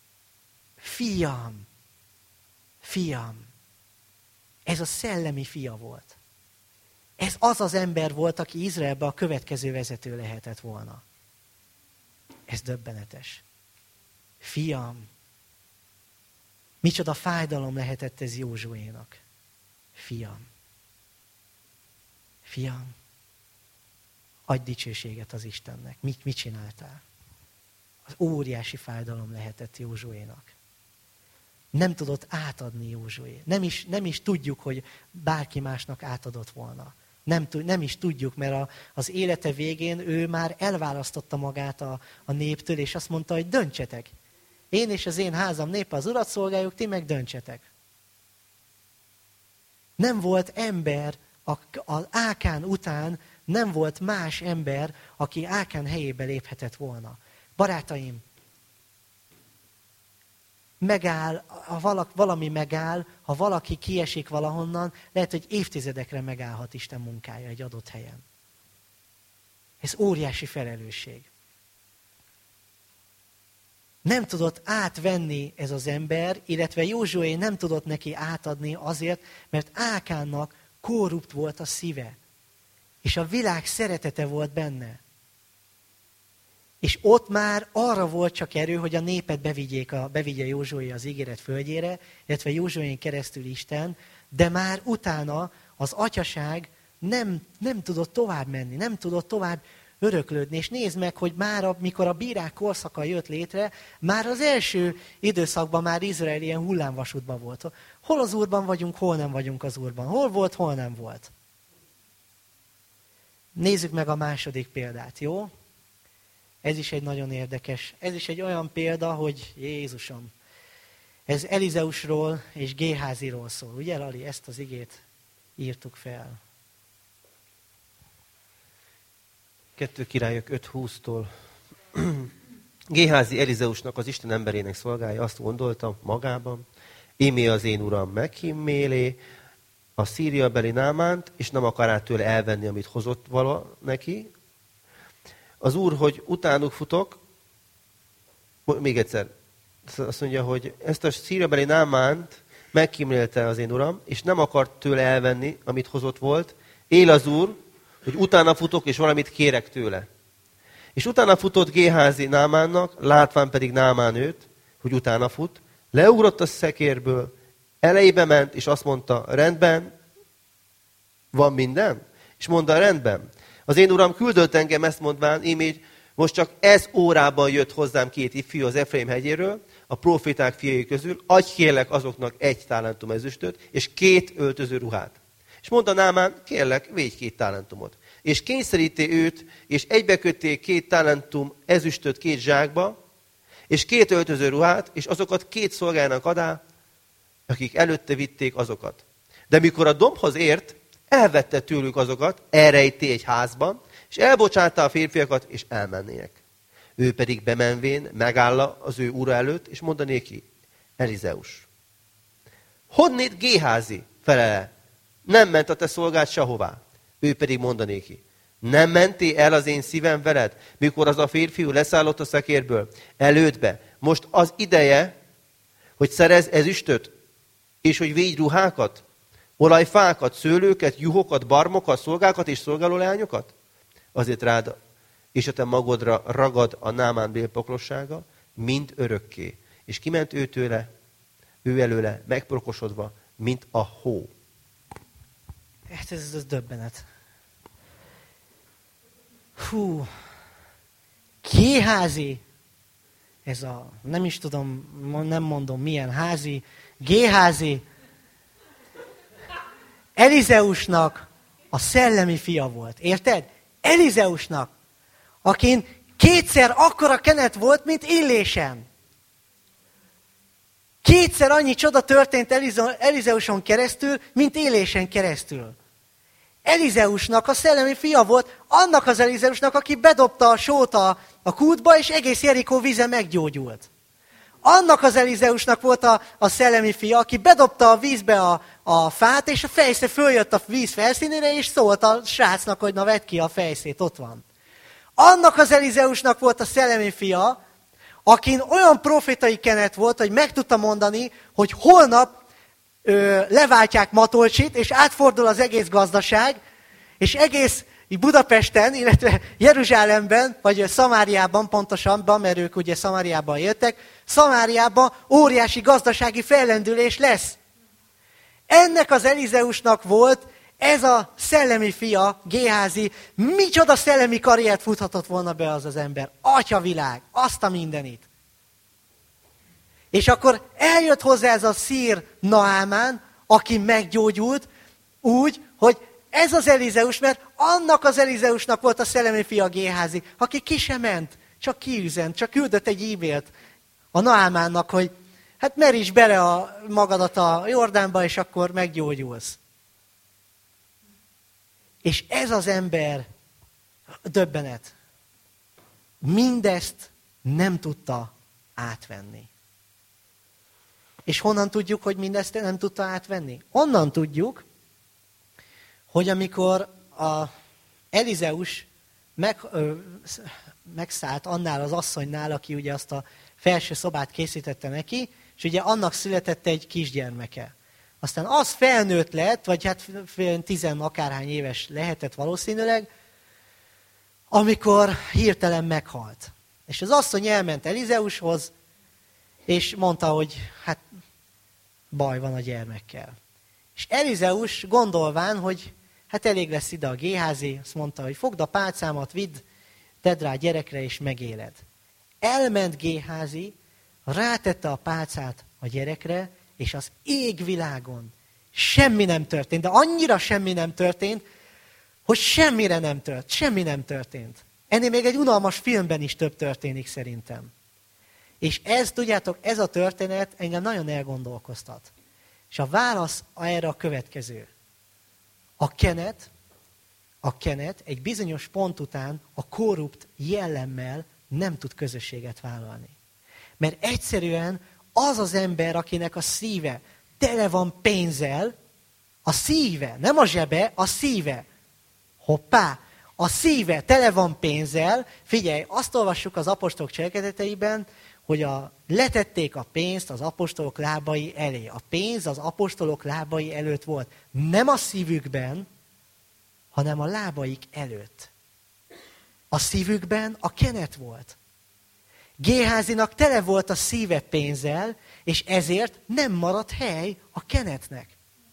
Ez a szellemi fia volt. Ez az az ember volt, aki Izraelben a következő vezető lehetett volna. Ez döbbenetes. Fiam! Micsoda fájdalom lehetett ez Józsuénak. Fiam! Adj dicsőséget az Istennek. Mit csináltál? Az óriási fájdalom lehetett Józsuénak. Nem tudott átadni Józsué. Nem is tudjuk, hogy bárki másnak átadott volna. Nem is tudjuk, mert az élete végén ő már elválasztotta magát a néptől, és azt mondta, hogy döntsetek. Én és az én házam népe az Urat szolgáljuk, ti meg döntsetek. Nem volt ember, az Ákán után nem volt más ember, aki Ákán helyébe léphetett volna. Barátaim, megáll, ha valami megáll, ha valaki kiesik valahonnan, lehet, hogy évtizedekre megállhat Isten munkája egy adott helyen. Ez óriási felelősség. Nem tudott átvenni ez az ember, illetve Józsué nem tudott neki átadni azért, mert Ákánnak korrupt volt a szíve. És a világ szeretete volt benne. És ott már arra volt csak erő, hogy a népet bevigye Józsué az ígéret földjére, illetve Józsuén keresztül Isten, de már utána az atyaság nem tudott tovább menni, nem tudott tovább öröklődni. És nézd meg, hogy már mikor a bírák korszaka jött létre, már az első időszakban már Izrael ilyen hullámvasútban volt. Hol az Úrban vagyunk, hol nem vagyunk az Úrban. Hol volt, hol nem volt. Nézzük meg a második példát, jó? Ez is egy nagyon érdekes. Ez is egy olyan példa, hogy Jézusom. Ez Elizeusról és Géháziról szól. Ugye, Lali? Ezt az igét írtuk fel. 2 Királyok 5:20-tól. Géházi Elizeusnak, az Isten emberének szolgálja, azt gondolta magában, ímé az én uram meghímélé a szíriabeli Námánt, és nem akará tőle elvenni, amit hozott vala neki. Az Úr, hogy utánuk futok, még egyszer, azt mondja, hogy ezt a szíriabeli Námánt meghímélte az én uram, és nem akart tőle elvenni, amit hozott volt. Él az Úr, hogy utána futok, és valamit kérek tőle. És utána futott Géházi Námánnak, látván pedig Námán őt, hogy utána fut, leugrott a szekérből, elejébe ment, és azt mondta, rendben, van minden? És mondta, rendben. Az én uram küldött engem ezt mondván, ímét, most csak ez órában jött hozzám 2 ifjú az Efraim hegyéről, a proféták fiai közül, adj kérlek azoknak 1 talentum ezüstöt, és 2 öltöző ruhát. És mondta Námán, kérlek, védj 2 talentumot. És kényszeríté őt, és egybekötték 2 talentum ezüstöt 2 zsákba, és 2 öltöző ruhát, és azokat 2 szolgájának adá, akik előtte vitték azokat. De mikor a dombhoz ért, elvette tőlük azokat, elrejté egy házban, és elbocsátta a férfiakat, és elmennének. Ő pedig bemenvén megáll az ő ura előtt, és mondta néki, Elizeus. Honnét Géházi? Felele. Nem ment a te szolgád sehová. Ő pedig mondanéki, nem menté el az én szívem veled, mikor az a férfiú leszállott a szekérből, elődbe. Most az ideje, hogy szerez ezüstöt, és hogy védj ruhákat, olajfákat, szőlőket, juhokat, barmokat, szolgákat és szolgálóleányokat? Azért rád, és a te magodra ragad a Námán bélpoklossága, mind örökké. És kiment ő előle, megprokosodva, mint a hó. Hát ez döbbenet. Hú. Géházi. Ez a, nem is tudom, nem mondom milyen házi. Géházi. Elizeusnak a szellemi fia volt. Érted? Elizeusnak. Akin 2-szer akkora kenet volt, mint Illésen. 2-szer annyi csoda történt Elizeuson keresztül, mint Illésen keresztül. Elizeusnak a szellemi fia volt, annak az Elizeusnak, aki bedobta a sót a kútba, és egész Jerikó víze meggyógyult. Annak az Elizeusnak volt a szellemi fia, aki bedobta a vízbe a fát, és a fejsze följött a víz felszínére, és szólt a srácnak, hogy na vedd ki a fejszét, ott van. Annak az Elizeusnak volt a szellemi fia, akin olyan profétai kenet volt, hogy meg tudta mondani, hogy holnap leváltják Matolcsit, és átfordul az egész gazdaság, és egész Budapesten, illetve Jeruzsálemben, vagy Szamáriában pontosabban, mert ők ugye Szamáriában éltek, Szamáriában óriási gazdasági fellendülés lesz. Ennek az Elizeusnak volt ez a szellemi fia, Géházi, micsoda szellemi karriert futhatott volna be az ember. Atyavilág, azt a mindenit. És akkor eljött hozzá ez a szír Naámán, aki meggyógyult úgy, hogy ez az Elizeus, mert annak az Elizeusnak volt a szellemi fia Géházi, aki ki sem ment, csak kiüzent, csak küldött egy e-mailt a Naámánnak, hogy hát meríts bele magadat a Jordánba, és akkor meggyógyulsz. És ez az ember, döbbenet, mindezt nem tudta átvenni. És honnan tudjuk, hogy mindezt nem tudta átvenni? Onnan tudjuk, hogy amikor a Elizeus megszállt annál az asszonynál, aki ugye azt a felső szobát készítette neki, és ugye annak született egy kisgyermeke. Aztán az felnőtt lett, vagy hát 10 akárhány éves lehetett valószínűleg, amikor hirtelen meghalt. És az asszony elment Elizeushoz, és mondta, hogy hát baj van a gyermekkel. És Elizeus gondolván, hogy hát elég lesz ide a Géházi, azt mondta, hogy fogd a pálcámat, vidd, tedd rá a gyerekre, és megéled. Elment Géházi, rátette a pálcát a gyerekre, és az égvilágon semmi nem történt, de annyira semmi nem történt, hogy semmi nem történt. Ennél még egy unalmas filmben is több történik szerintem. És ez, tudjátok, ez a történet engem nagyon elgondolkoztat. És a válasz erre a következő. A kenet egy bizonyos pont után a korrupt jellemmel nem tud közösséget vállalni. Mert egyszerűen az az ember, akinek a szíve tele van pénzzel, a szíve, nem a zsebe, a szíve. Hoppá! A szíve tele van pénzzel. Figyelj, azt olvassuk az apostolok cselekedeteiben, hogy letették a pénzt az apostolok lábai elé. A pénz az apostolok lábai előtt volt. Nem a szívükben, hanem a lábaik előtt. A szívükben a kenet volt. Géházinak tele volt a szíve pénzzel, és ezért nem maradt hely a kenetnek.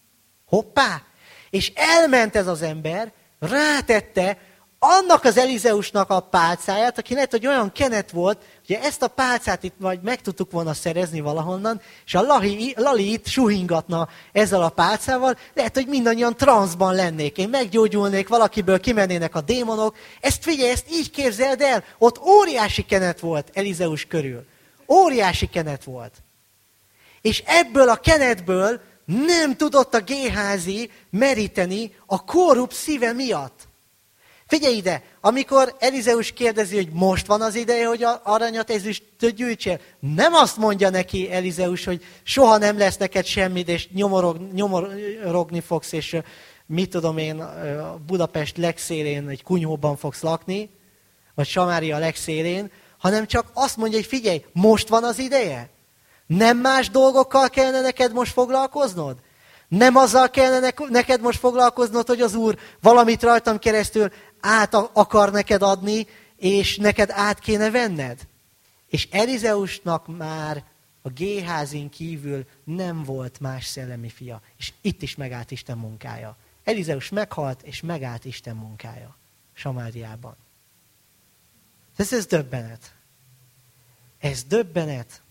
Hoppá! És elment ez az ember, rátette annak az Elizeusnak a pálcáját, aki lehet, hogy olyan kenet volt, hogy ezt a pálcát itt majd meg tudtuk volna szerezni valahonnan, és a Lali itt suhingatna ezzel a pálcával, lehet, hogy mindannyian transzban lennék. Én meggyógyulnék, valakiből kimennének a démonok. Ezt figyelj, ezt így képzeld el, ott óriási kenet volt Elizeus körül. Óriási kenet volt. És ebből a kenetből nem tudott a Géházi meríteni a korrupt szíve miatt. Figyelj ide, amikor Elizeus kérdezi, hogy most van az ideje, hogy aranyat, ezüstöt gyűjtsél, nem azt mondja neki Elizeus, hogy soha nem lesz neked semmit, és nyomorogni fogsz, és mit tudom én, Budapest legszélén egy kunyhóban fogsz lakni, vagy Samária legszélén, hanem csak azt mondja, hogy figyelj, most van az ideje. Nem más dolgokkal kellene neked most foglalkoznod? Nem azzal kellene neked most foglalkoznod, hogy az Úr valamit rajtam keresztül át akar neked adni, és neked át kéne venned? És Elizeusnak már a Géházin kívül nem volt más szellemi fia. És itt is megállt Isten munkája. Elizeus meghalt, és megállt Isten munkája Samáriában. Ez döbbenet. Ez döbbenet.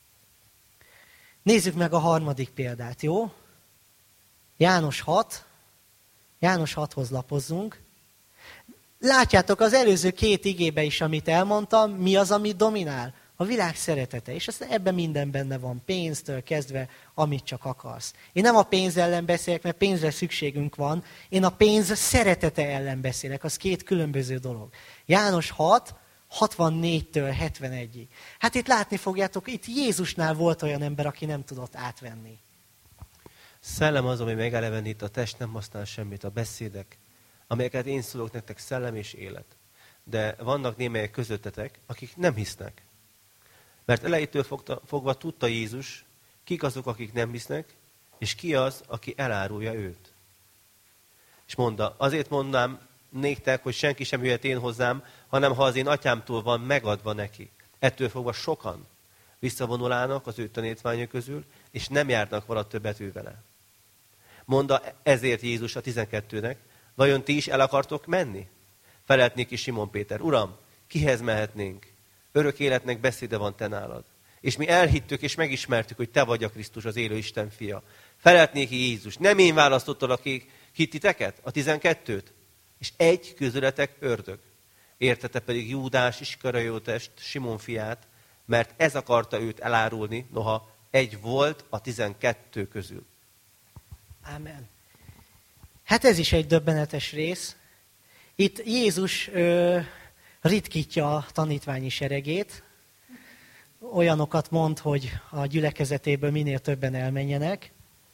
Nézzük meg a harmadik példát, jó? János 6. János 6-hoz lapozzunk. Látjátok, az előző 2 igébe is, amit elmondtam, mi az, amit dominál? A világ szeretete. És aztán ebben minden benne van, pénztől kezdve, amit csak akarsz. Én nem a pénz ellen beszélek, mert pénzre szükségünk van. Én a pénz szeretete ellen beszélek. Az 2 különböző dolog. János 6, 64-től 71-ig. Hát itt látni fogjátok, itt Jézusnál volt olyan ember, aki nem tudott átvenni. Szellem az, ami megelevenít, a test nem használ semmit, a beszédek, amelyeket én szólok nektek, szellem és élet. De vannak némelyek közöttetek, akik nem hisznek. Mert elejétől fogva tudta Jézus, kik azok, akik nem hisznek, és ki az, aki elárulja őt. És mondta, azért mondnám néktek, hogy senki sem jöhet én hozzám, hanem ha az én atyámtól van megadva neki. Ettől fogva sokan visszavonulának az ő tanítványok közül, és nem járnak vala többet ő vele. Mondta ezért Jézus a 12-nek, vajon ti is el akartok menni? Felelt néki Simon Péter, Uram, kihez mehetnénk? Örök életnek beszéde van te nálad. És mi elhittük és megismertük, hogy te vagy a Krisztus, az élő Isten fia. Felelt néki Jézus, nem én választottalak ki titeket, a 12-t? És egy közületek ördög. Értete pedig Júdás Iskariótest, Simon fiát, mert ez akarta őt elárulni, noha egy volt a 12 közül. Ámen. Hát ez is egy döbbenetes rész. Itt Jézus ritkítja a tanítványi seregét. Olyanokat mond, hogy a gyülekezetéből minél többen elmenjenek.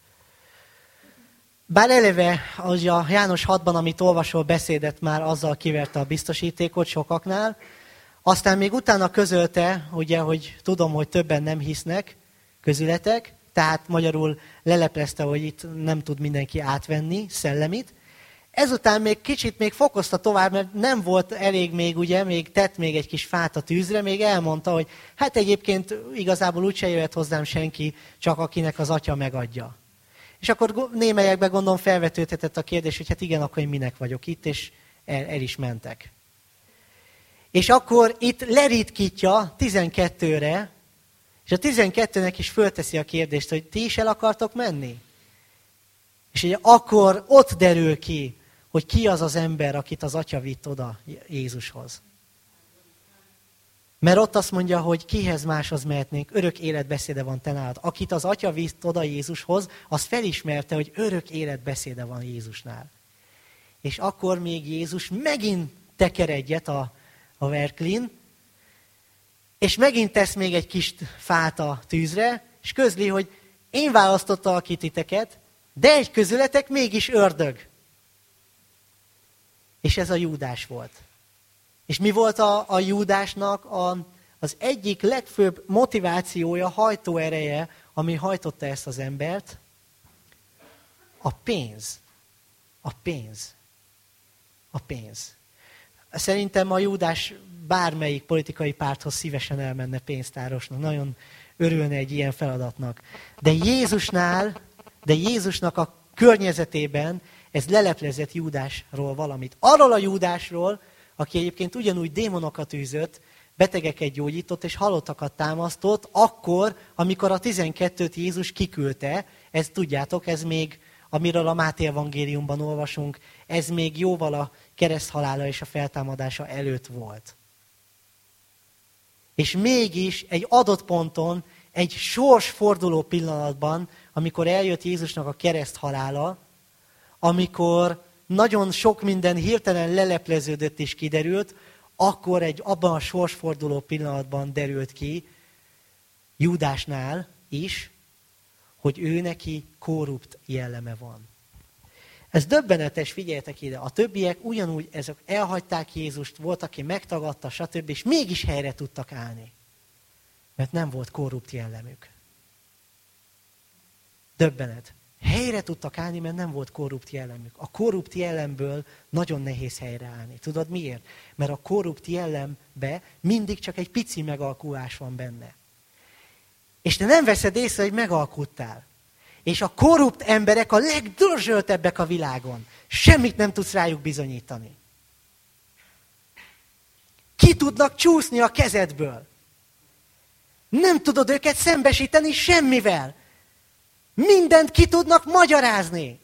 Bár eleve, az a János 6-ban, amit olvasol, beszédet már azzal kiverte a biztosítékot sokaknál. Aztán még utána közölte, ugye, hogy tudom, hogy többen nem hisznek közületek, tehát magyarul leleplezte, hogy itt nem tud mindenki átvenni szellemit. Ezután még kicsit még fokozta tovább, mert nem volt elég még, ugye, még tett még egy kis fát a tűzre, még elmondta, hogy hát egyébként igazából úgyse jöhet hozzám senki, csak akinek az atya megadja. És akkor némelyekben gondolom felvetődhetett a kérdés, hogy hát igen, akkor én minek vagyok itt, és el is mentek. És akkor itt leritkítja 12-re, és a 12-nek is fölteszi a kérdést, hogy ti is el akartok menni? És ugye akkor ott derül ki, hogy ki az az ember, akit az atya vitt oda Jézushoz. Mert ott azt mondja, hogy kihez máshoz mehetnénk, örök életbeszéde van te nálad. Akit az atya vitt oda Jézushoz, az felismerte, hogy örök életbeszéde van Jézusnál. És akkor még Jézus megint teker egyet a verklin, és megint tesz még egy kis fát a tűzre, és közli, hogy én választottalak ki titeket, de egy közületek mégis ördög. És ez a Júdás volt. És mi volt a Júdásnak az egyik legfőbb motivációja, hajtóereje, ami hajtotta ezt az embert? A pénz. A pénz. A pénz. Szerintem a Júdás bármelyik politikai párthoz szívesen elmenne pénztárosnak. Nagyon örülne egy ilyen feladatnak. De Jézusnak a környezetében ez leleplezett Júdásról valamit. Arról a Júdásról, aki egyébként ugyanúgy démonokat űzött, betegeket gyógyított és halottakat támasztott, akkor, amikor a 12-t Jézus kiküldte, ez tudjátok, ez még, amiről a Máté evangéliumban olvasunk, ez még jóval a kereszthalála és a feltámadása előtt volt. És mégis egy adott ponton, egy sorsforduló pillanatban, amikor eljött Jézusnak a kereszthalála, amikor nagyon sok minden hirtelen lelepleződött és kiderült, akkor abban a sorsforduló pillanatban derült ki Júdásnál is, hogy ő neki korrupt jelleme van. Ez döbbenetes, figyeljetek ide. A többiek ugyanúgy ezek elhagyták Jézust, volt, aki megtagadta, stb. És mégis helyre tudtak állni. Mert nem volt korrupt jellemük. Döbbenet. Helyre tudtak állni, mert nem volt korrupt jellemük. A korrupt jellemből nagyon nehéz helyreállni. Tudod miért? Mert a korrupt jellembe mindig csak egy pici megalkulás van benne. És te nem veszed észre, hogy megalkuttál. És a korrupt emberek a legdörzsöltebbek a világon. Semmit nem tudsz rájuk bizonyítani. Ki tudnak csúszni a kezedből. Nem tudod őket szembesíteni semmivel. Mindent ki tudnak magyarázni.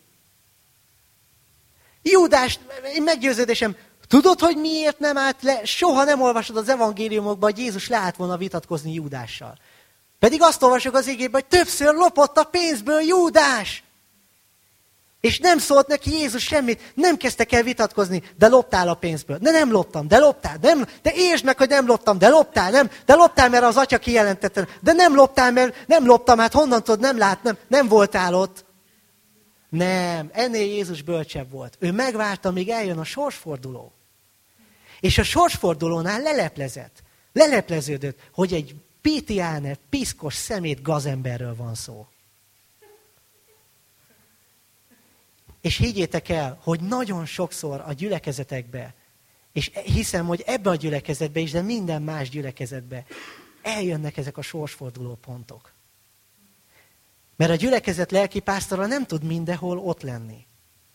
Júdás, én meggyőződésem, tudod, hogy miért nem állt le? Soha nem olvasod az evangéliumokban, hogy Jézus le állt volna vitatkozni Júdással. Pedig azt olvasok az igében, hogy többször lopott a pénzből Júdás. És nem szólt neki Jézus semmit, nem kezdtek el vitatkozni, de loptál a pénzből. De nem loptam, de loptál. De értsd meg, hogy nem loptam, de loptál, nem? De loptál, mert az atya kijelentette. De nem loptál, mert nem loptam, hát honnan tudod, nem lát, nem voltál ott. Nem, ennél Jézus bölcsebb volt. Ő megvárta, míg eljön a sorsforduló. És a sorsfordulónál lelepleződött, hogy egy pitiáne, piszkos szemét gazemberről van szó. És higgyétek el, hogy nagyon sokszor a gyülekezetekbe, és hiszem, hogy ebbe a gyülekezetbe is, de minden más gyülekezetbe eljönnek ezek a sorsforduló pontok. Mert a gyülekezet lelkipásztora nem tud mindenhol ott lenni.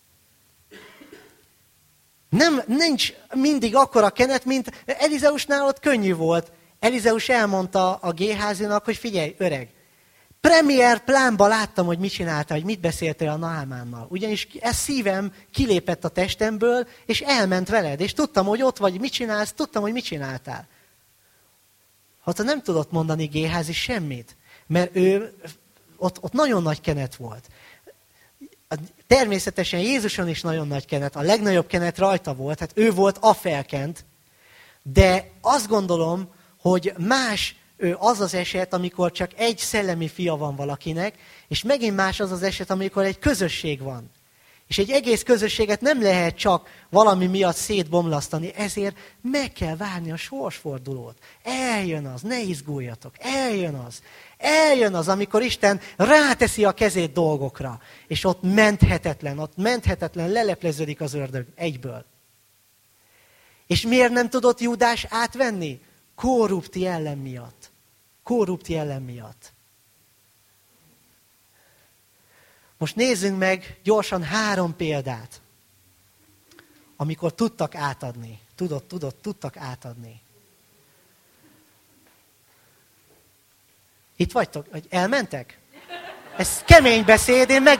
Nincs mindig akkora kenet, mint Elizeusnál ott könnyű volt. Elizeus elmondta a Géházinak, hogy figyelj, öreg, premier plánban láttam, hogy mit csináltál, hogy mit beszéltél a Naamánnal. Ugyanis ez szívem kilépett a testemből, és elment veled. És tudtam, hogy ott vagy, mit csinálsz, tudtam, hogy mit csináltál. Hát nem tudott mondani Géházi semmit, mert ő ott nagyon nagy kenet volt. Természetesen Jézuson is nagyon nagy kenet, a legnagyobb kenet rajta volt, hát ő volt a felkent, de azt gondolom, hogy más az az eset, amikor csak egy szellemi fia van valakinek, és megint más az az eset, amikor egy közösség van. És egy egész közösséget nem lehet csak valami miatt szétbomlasztani, ezért meg kell várni a sorsfordulót. Eljön az, ne izguljatok, eljön az. Eljön az, amikor Isten ráteszi a kezét dolgokra, és ott menthetetlen lelepleződik az ördög egyből. És miért nem tudott Júdás átvenni? Korrupt jellem miatt. Korrupt jellem miatt. Most nézzünk meg gyorsan 3 példát, amikor tudtak átadni. Tudtak átadni. Itt vagytok? Elmentek? Ez kemény beszéd, én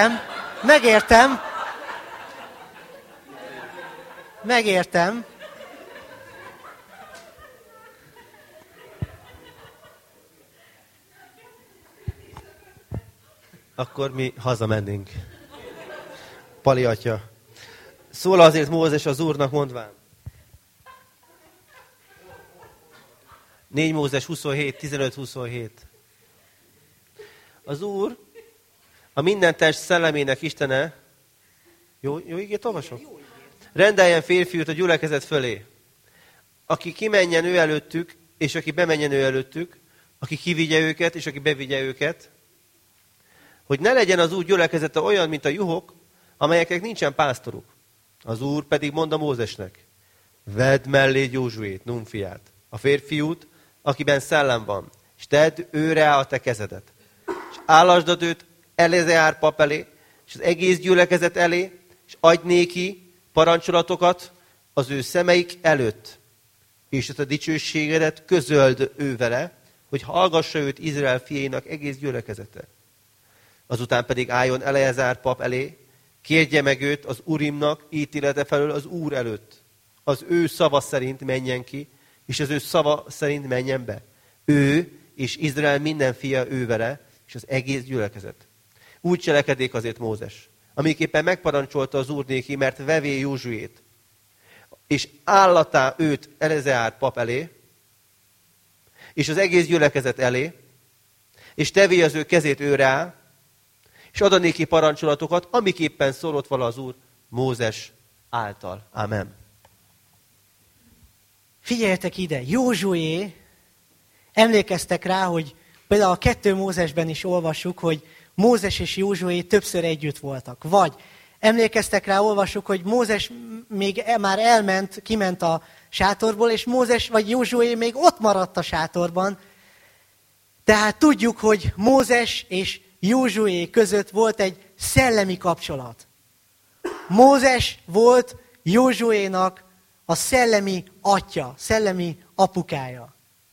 megértem. Akkor mi hazamennénk. Pali atya. Szól azért Mózes az Úrnak mondván. 4 Mózes 27, 15-27. Az Úr, a minden test szellemének Istene, jó igét olvasok? Rendeljen férfiút a gyülekezet fölé, aki kimenjen ő előttük, és aki bemenjen ő előttük, aki kivigye őket, és aki bevigye őket, hogy ne legyen az Úr gyülekezete olyan, mint a juhok, amelyeknek nincsen pásztoruk. Az Úr pedig mondta Mózesnek, vedd mellé Józsuét, Nun fiát, a férfiút, akiben szellem van, és tedd őre a te kezedet. És állasd őt Eleazár pap elé, és az egész gyülekezet elé, és adj néki parancsolatokat az ő szemeik előtt. És ezt a dicsőségedet közöld ő vele, hogy hallgassa őt Izrael fiainak egész gyülekezete. Azután pedig álljon Eleazár pap elé, kérje meg őt az Urimnak ítélete felől az Úr előtt. Az ő szava szerint menjen ki, és az ő szava szerint menjen be. Ő és Izrael minden fia ő vele, és az egész gyülekezet. Úgy cselekedik azért Mózes, amiképpen megparancsolta az Úr néki, mert vevé Józsuét, és állatá őt Eleazár pap elé, és az egész gyülekezet elé, és tevé az ő kezét ő rá, és adanéki parancsolatokat, amiképpen szólott vala az Úr Mózes által. Amen. Figyeljetek ide, Józsué, emlékeztek rá, hogy például a 2 Mózesben is olvassuk, hogy Mózes és Józsué többször együtt voltak. Vagy emlékeztek rá, olvassuk, hogy Mózes még már kiment a sátorból, és Mózes vagy Józsué még ott maradt a sátorban. Tehát tudjuk, hogy Mózes és Józsué között volt egy szellemi kapcsolat. Mózes volt Józsuénak a szellemi atya, szellemi apukája.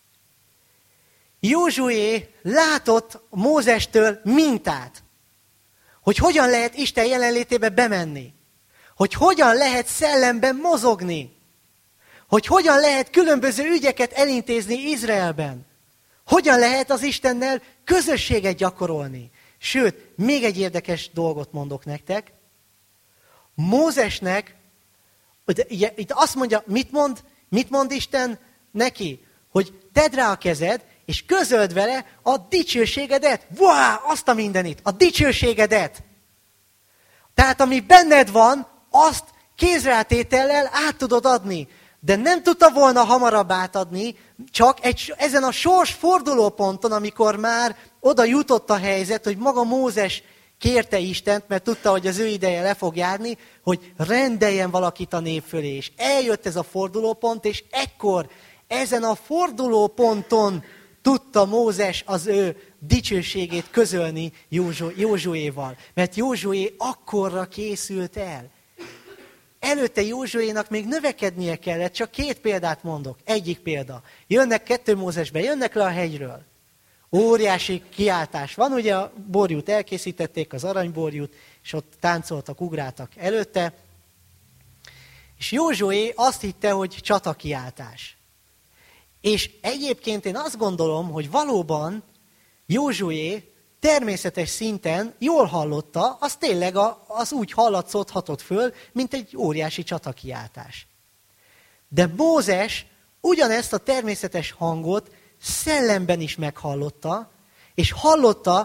Józsué látott Mózestől mintát, hogy hogyan lehet Isten jelenlétébe bemenni, hogy hogyan lehet szellemben mozogni, hogy hogyan lehet különböző ügyeket elintézni Izraelben, hogyan lehet az Istennel közösséget gyakorolni. Sőt, még egy érdekes dolgot mondok nektek. Mózesnek, itt azt mondja, mit mond Isten neki? Hogy tedd rá a kezed, és közöld vele a dicsőségedet. Azt a mindenit, a dicsőségedet. Tehát ami benned van, azt kézrátétellel át tudod adni. De nem tudta volna hamarabb átadni, csak ezen a sorsforduló ponton, amikor már oda jutott a helyzet, hogy maga Mózes kérte Istent, mert tudta, hogy az ő ideje le fog járni, hogy rendeljen valakit a nép fölé. És eljött ez a fordulópont, és ekkor ezen a fordulóponton tudta Mózes az ő dicsőségét közölni Józsuéval. Mert Józsué akkorra készült el. Előtte Józsuénak még növekednie kellett, csak 2 példát mondok. Egyik példa. Jönnek 2 Mózesbe, jönnek le a hegyről. Óriási kiáltás van, ugye a borjút elkészítették, az aranyborjút, és ott táncoltak, ugráltak előtte. És Józsué azt hitte, hogy csatakiáltás. És egyébként én azt gondolom, hogy valóban Józsué természetes szinten jól hallotta, az tényleg az úgy hallatszódhatott föl, mint egy óriási csatakiáltás. De Mózes ugyanezt a természetes hangot szellemben is meghallotta, és hallotta,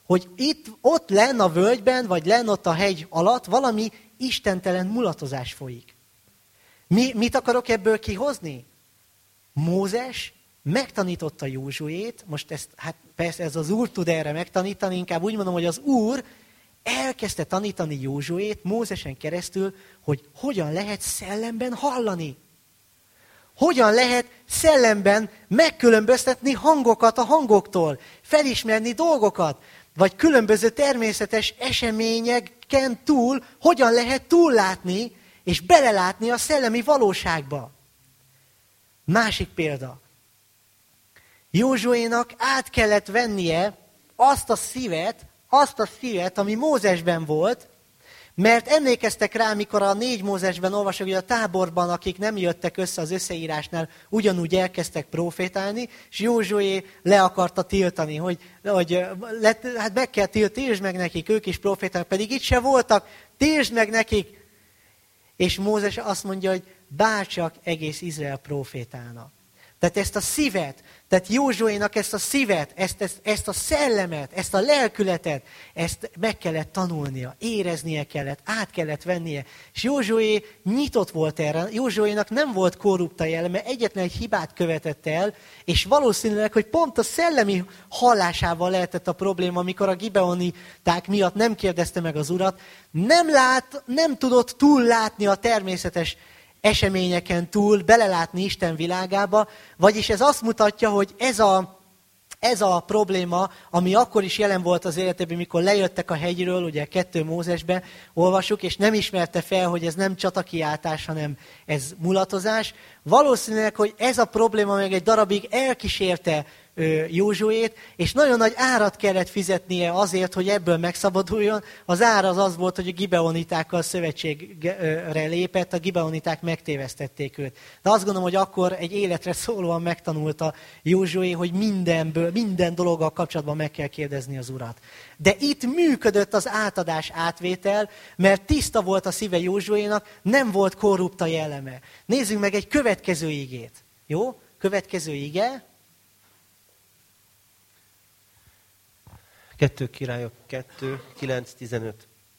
hogy ott lenn a völgyben, vagy lenn ott a hegy alatt valami istentelen mulatozás folyik. Mit akarok ebből kihozni? Mózes megtanította Józsuét, most ezt, hát persze ez az Úr tud erre megtanítani, inkább úgy mondom, hogy az Úr elkezdte tanítani Józsuét Mózesen keresztül, hogy hogyan lehet szellemben hallani. Hogyan lehet szellemben megkülönböztetni hangokat a hangoktól, felismerni dolgokat, vagy különböző természetes eseményeken túl, hogyan lehet túllátni és belelátni a szellemi valóságba. Másik példa. Józsuénak át kellett vennie azt a szívet, ami Mózesben volt, mert emlékeztek rá, mikor a 4 Mózesben olvasok, hogy a táborban, akik nem jöttek össze az összeírásnál, ugyanúgy elkezdtek profétálni, és Józsué le akarta tiltani, hogy hát meg kell tiltsd meg nekik, ők is profétálnak, pedig itt se voltak, tiltsd meg nekik. És Mózes azt mondja, hogy bárcsak egész Izrael profétálna. Tehát ezt a szívet, tehát Józsuénak ezt a szívet, ezt a szellemet, ezt a lelkületet, ezt meg kellett tanulnia, éreznie kellett, át kellett vennie. És Józsué nyitott volt erre, Józsuénak nem volt korrupta jelleme, egyetlen egy hibát követett el, és valószínűleg, hogy pont a szellemi hallásával lehetett a probléma, amikor a gibeoniták miatt nem kérdezte meg az Urat, nem tudott túllátni a természetes eseményeken túl, belelátni Isten világába, vagyis ez azt mutatja, hogy ez a probléma, ami akkor is jelen volt az életében, mikor lejöttek a hegyről, ugye 2 Mózesbe olvasjuk, és nem ismerte fel, hogy ez nem csatakiáltás, hanem ez mulatozás. Valószínűleg, hogy ez a probléma meg egy darabig elkísérte Józsuét, és nagyon nagy árat kellett fizetnie azért, hogy ebből megszabaduljon. Az ár az volt, hogy a gibeonitákkal szövetségre lépett, a gibeoniták megtévesztették őt. De azt gondolom, hogy akkor egy életre szólóan megtanulta Józsué, hogy minden dologgal kapcsolatban meg kell kérdezni az Urat. De itt működött az átadás átvétel, mert tiszta volt a szíve Józsuénak, nem volt korrupta jelleme. Nézzünk meg egy következő igét. Jó? Következő ige. 2 Királyok 2, 9, 15.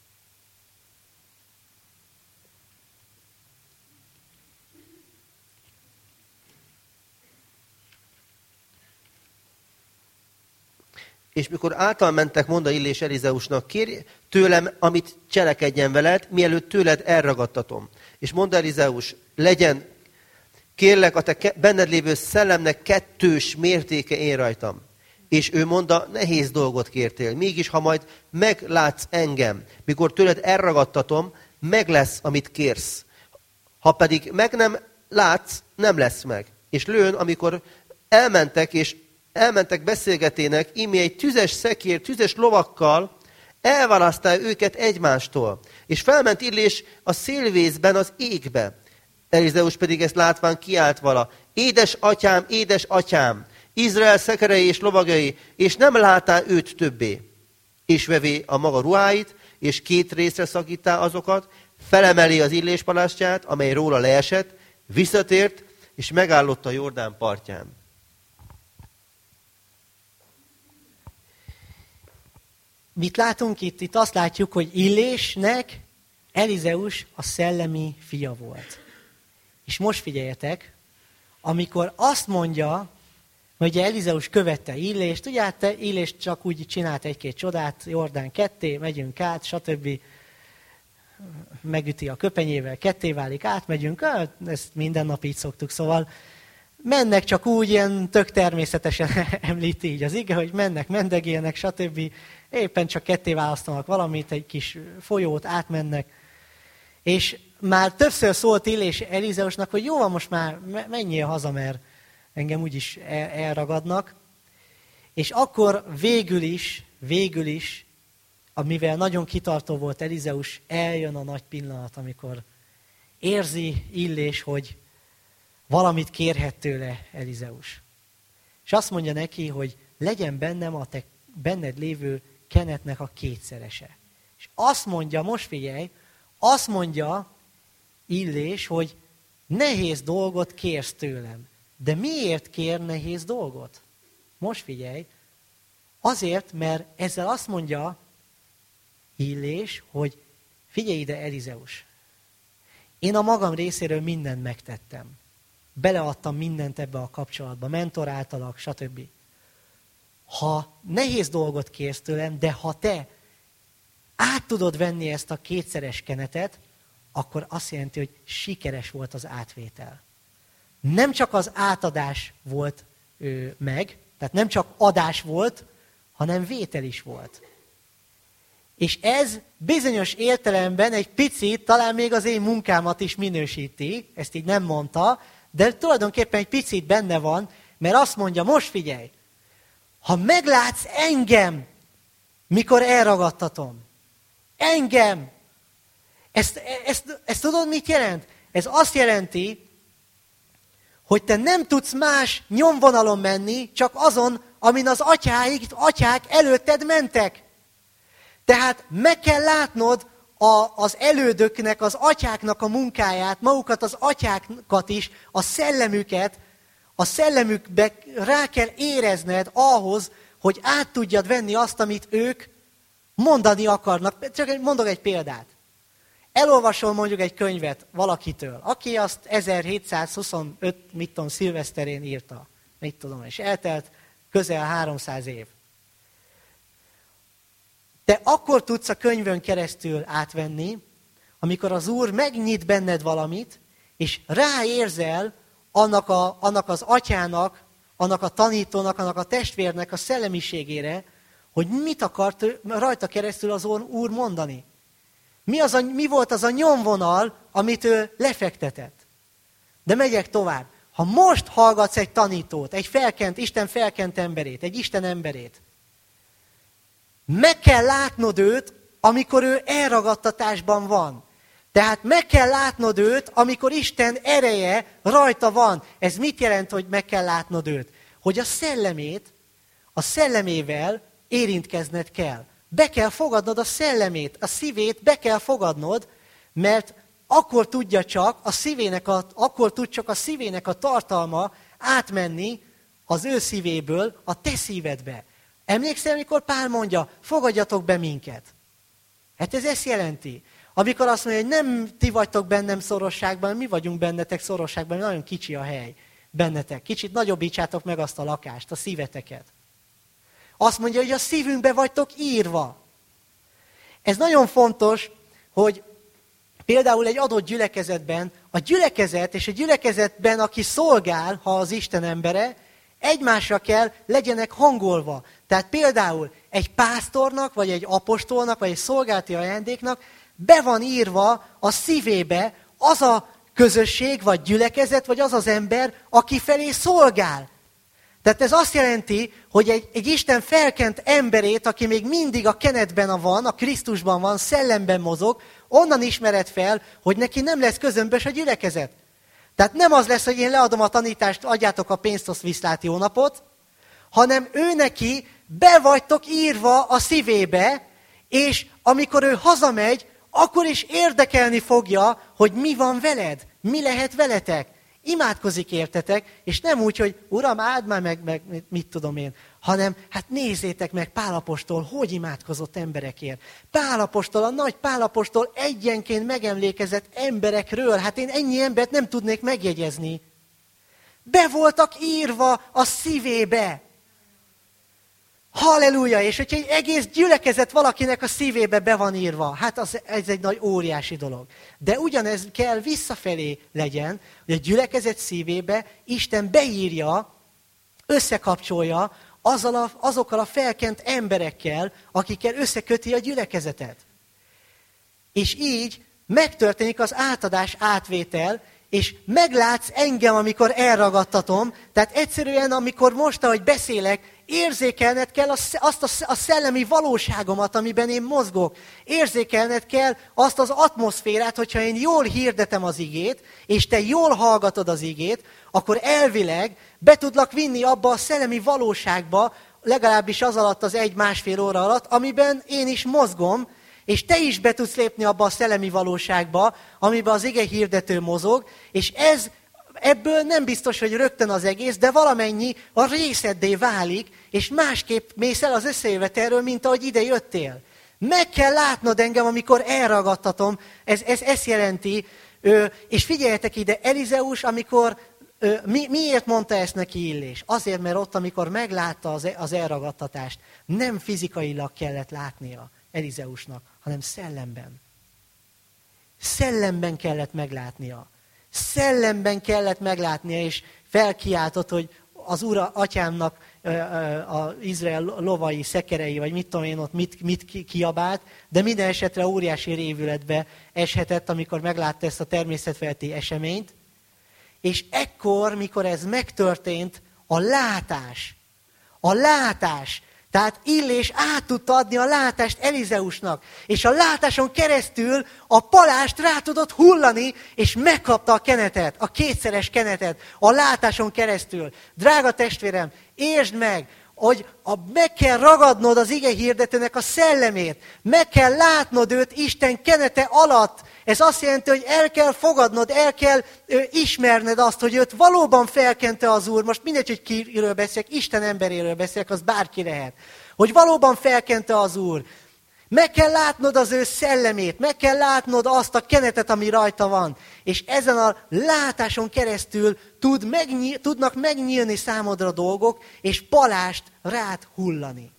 És mikor mentek, mondta Illés Elizeusnak, kérj tőlem, amit cselekedjen veled, mielőtt tőled elragadtatom. És mondta Elizeus, legyen, kérlek, a te benned lévő szellemnek 2 mértéke én rajtam. És ő mondta, nehéz dolgot kértél. Mégis, ha majd meglátsz engem, mikor tőled elragadtatom, meg lesz, amit kérsz. Ha pedig meg nem látsz, nem lesz meg. És lőn, amikor elmentek beszélgetének, ímé egy tüzes szekér, tüzes lovakkal, elválasztál őket egymástól. És felment Illés a szélvészben az égbe. Elizeus pedig ezt látván kiált vala. Édes atyám, Izrael szekerei és lovagai, és nem látál őt többé. És vevé a maga ruháit, és 2 részre szakítá azokat, felemeli az Illés palástját, amely róla leesett, visszatért, és megállott a Jordán partján. Mit látunk itt? Itt azt látjuk, hogy Illésnek Elizeus a szellemi fia volt. És most figyeljetek, amikor azt mondja, hogy Elizeus követte Illést, ugye hát Illés csak úgy csinált 1-2 csodát, Jordán 2, megyünk át, stb. Megüti a köpenyével, 2 válik, átmegyünk, ezt minden nap így szoktuk, szóval mennek csak úgy, ilyen tök természetesen említi így az ige, hogy mennek, mendegélnek, stb. Éppen csak 2 választanak valamit, egy kis folyót, átmennek. És már többször szólt Illés Elizeusnak, hogy jó van, most már menjél haza, mert engem úgyis elragadnak. És akkor végül is, amivel nagyon kitartó volt Elizeus, eljön a nagy pillanat, amikor érzi Illés, hogy valamit kérhet tőle Elizeus. És azt mondja neki, hogy legyen bennem a te benned lévő kenetnek a 2-szerese. És azt mondja, most figyelj, azt mondja Illés, hogy nehéz dolgot kérsz tőlem. De miért kér nehéz dolgot? Most figyelj, Azért, mert ezzel azt mondja Illés, hogy figyelj ide, Elizeus. Én a magam részéről mindent megtettem. Beleadtam mindent ebbe a kapcsolatba, mentoráltalak, stb. Ha nehéz dolgot kérsz tőlem, de ha te át tudod venni ezt a kétszeres kenetet, akkor azt jelenti, hogy sikeres volt az átvétel. Nem csak az átadás volt meg, tehát nem csak adás volt, hanem vétel is volt. És ez bizonyos értelemben egy picit, talán még az én munkámat is minősíti, ezt így nem mondta, de tulajdonképpen egy picit benne van, mert azt mondja, most figyelj, ha meglátsz engem, mikor elragadtatom, engem, ezt tudod, mit jelent? Ez azt jelenti, hogy te nem tudsz más nyomvonalon menni, csak azon, amin az atyák előtted mentek. Tehát meg kell látnod az elődöknek, az atyáknak a munkáját, magukat az atyákat is, a szellemükbe rá kell érezned ahhoz, hogy át tudjad venni azt, amit ők mondani akarnak. Csak mondok egy példát. Elolvasol mondjuk egy könyvet valakitől, aki azt 1725, szilveszterén írta, és eltelt közel 300 év. Te akkor tudsz a könyvön keresztül átvenni, amikor az Úr megnyit benned valamit, és ráérzel annak az atyának, annak a tanítónak, annak a testvérnek a szellemiségére, hogy mit akart rajta keresztül az Úr mondani. Mi volt az a nyomvonal, amit ő lefektetett. De megyek tovább. Ha most hallgatsz egy tanítót, Isten felkent emberét, egy Isten emberét, meg kell látnod őt, amikor ő elragadtatásban van. Tehát meg kell látnod őt, amikor Isten ereje rajta van. Ez mit jelent, hogy meg kell látnod őt? Hogy a szellemével érintkezned kell. Be kell fogadnod a szellemét, a szívét be kell fogadnod, mert akkor tud csak a szívének a tartalma átmenni az ő szívéből a te szívedbe. Emlékszel, amikor Pál mondja, fogadjatok be minket? Hát ez ezt jelenti. Amikor azt mondja, hogy nem ti vagytok bennem szorosságban, mi vagyunk bennetek szorosságban, nagyon kicsi a hely bennetek. Kicsit nagyobbítsátok meg azt a lakást, a szíveteket. Azt mondja, hogy a szívünkbe vagytok írva. Ez nagyon fontos, hogy például egy adott gyülekezetben, a gyülekezet és a gyülekezetben, aki szolgál, ha az Isten embere, egymásra kell legyenek hangolva. Tehát például egy pásztornak, vagy egy apostolnak, vagy egy szolgálati ajándéknak be van írva a szívébe az a közösség, vagy gyülekezet, vagy az az ember, aki felé szolgál. Tehát ez azt jelenti, hogy egy Isten felkent emberét, aki még mindig a kenetben van, a Krisztusban van, szellemben mozog, onnan ismered fel, hogy neki nem lesz közömbös a gyülekezet. Tehát nem az lesz, hogy én leadom a tanítást, adjátok a pénzt, azt viszlát, jó napot, hanem ő neki be vagytok írva a szívébe, és amikor ő hazamegy, akkor is érdekelni fogja, hogy mi van veled, mi lehet veletek. Imádkozik értetek, és nem úgy, hogy Uram, áld már meg mit tudom én, hanem hát nézzétek meg Pál apostol, hogy imádkozott emberekért. Pál apostol, a nagy Pál apostol egyenként megemlékezett emberekről, hát én ennyi embert nem tudnék megjegyezni. Be voltak írva a szívébe. Halleluja! És hogyha egy egész gyülekezet valakinek a szívébe be van írva, hát ez egy nagy óriási dolog. De ugyanez kell visszafelé legyen, hogy a gyülekezet szívébe Isten beírja, összekapcsolja azokkal a felkent emberekkel, akikkel összeköti a gyülekezetet. És így megtörténik az átadás, átvétel, és meglátsz engem, amikor elragadtatom, tehát egyszerűen, amikor most, ahogy beszélek, érzékelned kell azt a szellemi valóságomat, amiben én mozgok. Érzékelned kell azt az atmoszférát, hogyha én jól hirdetem az igét, és te jól hallgatod az igét, akkor elvileg be tudlak vinni abba a szellemi valóságba, legalábbis az alatt az 1-1,5 óra alatt, amiben én is mozgom, és te is be tudsz lépni abba a szellemi valóságba, amiben az ige hirdető mozog, és Ebből nem biztos, hogy rögtön az egész, de valamennyi a részeddé válik, és másképp mész el az összejövetelről, mint ahogy ide jöttél. Meg kell látnod engem, amikor elragadtatom, ez ezt jelenti, és figyeljetek ide, Elizeus, amikor, miért mondta ezt neki Illés? Azért, mert ott, amikor meglátta az elragadtatást, nem fizikailag kellett látnia Elizeusnak, hanem szellemben. Szellemben kellett meglátnia. Szellemben kellett meglátnia, és felkiáltott, hogy az Ura atyámnak az Izrael lovai, szekerei, vagy mit tudom én ott mit kiabált, de minden esetre óriási révületbe eshetett, amikor meglátta ezt a természetfeletti eseményt. És ekkor, mikor ez megtörtént, a látás, tehát Illés át tudta adni a látást Elizeusnak, és a látáson keresztül a palást rá tudott hullani, és megkapta a kenetet, a kétszeres kenetet, a látáson keresztül. Drága testvérem, értsd meg, hogy meg kell ragadnod az ige hirdetőnek a szellemét, meg kell látnod őt Isten kenete alatt. Ez azt jelenti, hogy el kell fogadnod, el kell ismerned azt, hogy őt valóban felkente az Úr. Most mindegy, hogy kiről beszélek, Isten emberéről beszélek, az bárki lehet. Hogy valóban felkente az Úr. Meg kell látnod az ő szellemét, meg kell látnod azt a kenetet, ami rajta van. És ezen a látáson keresztül tudnak megnyílni számodra dolgok, és palást rád hullani.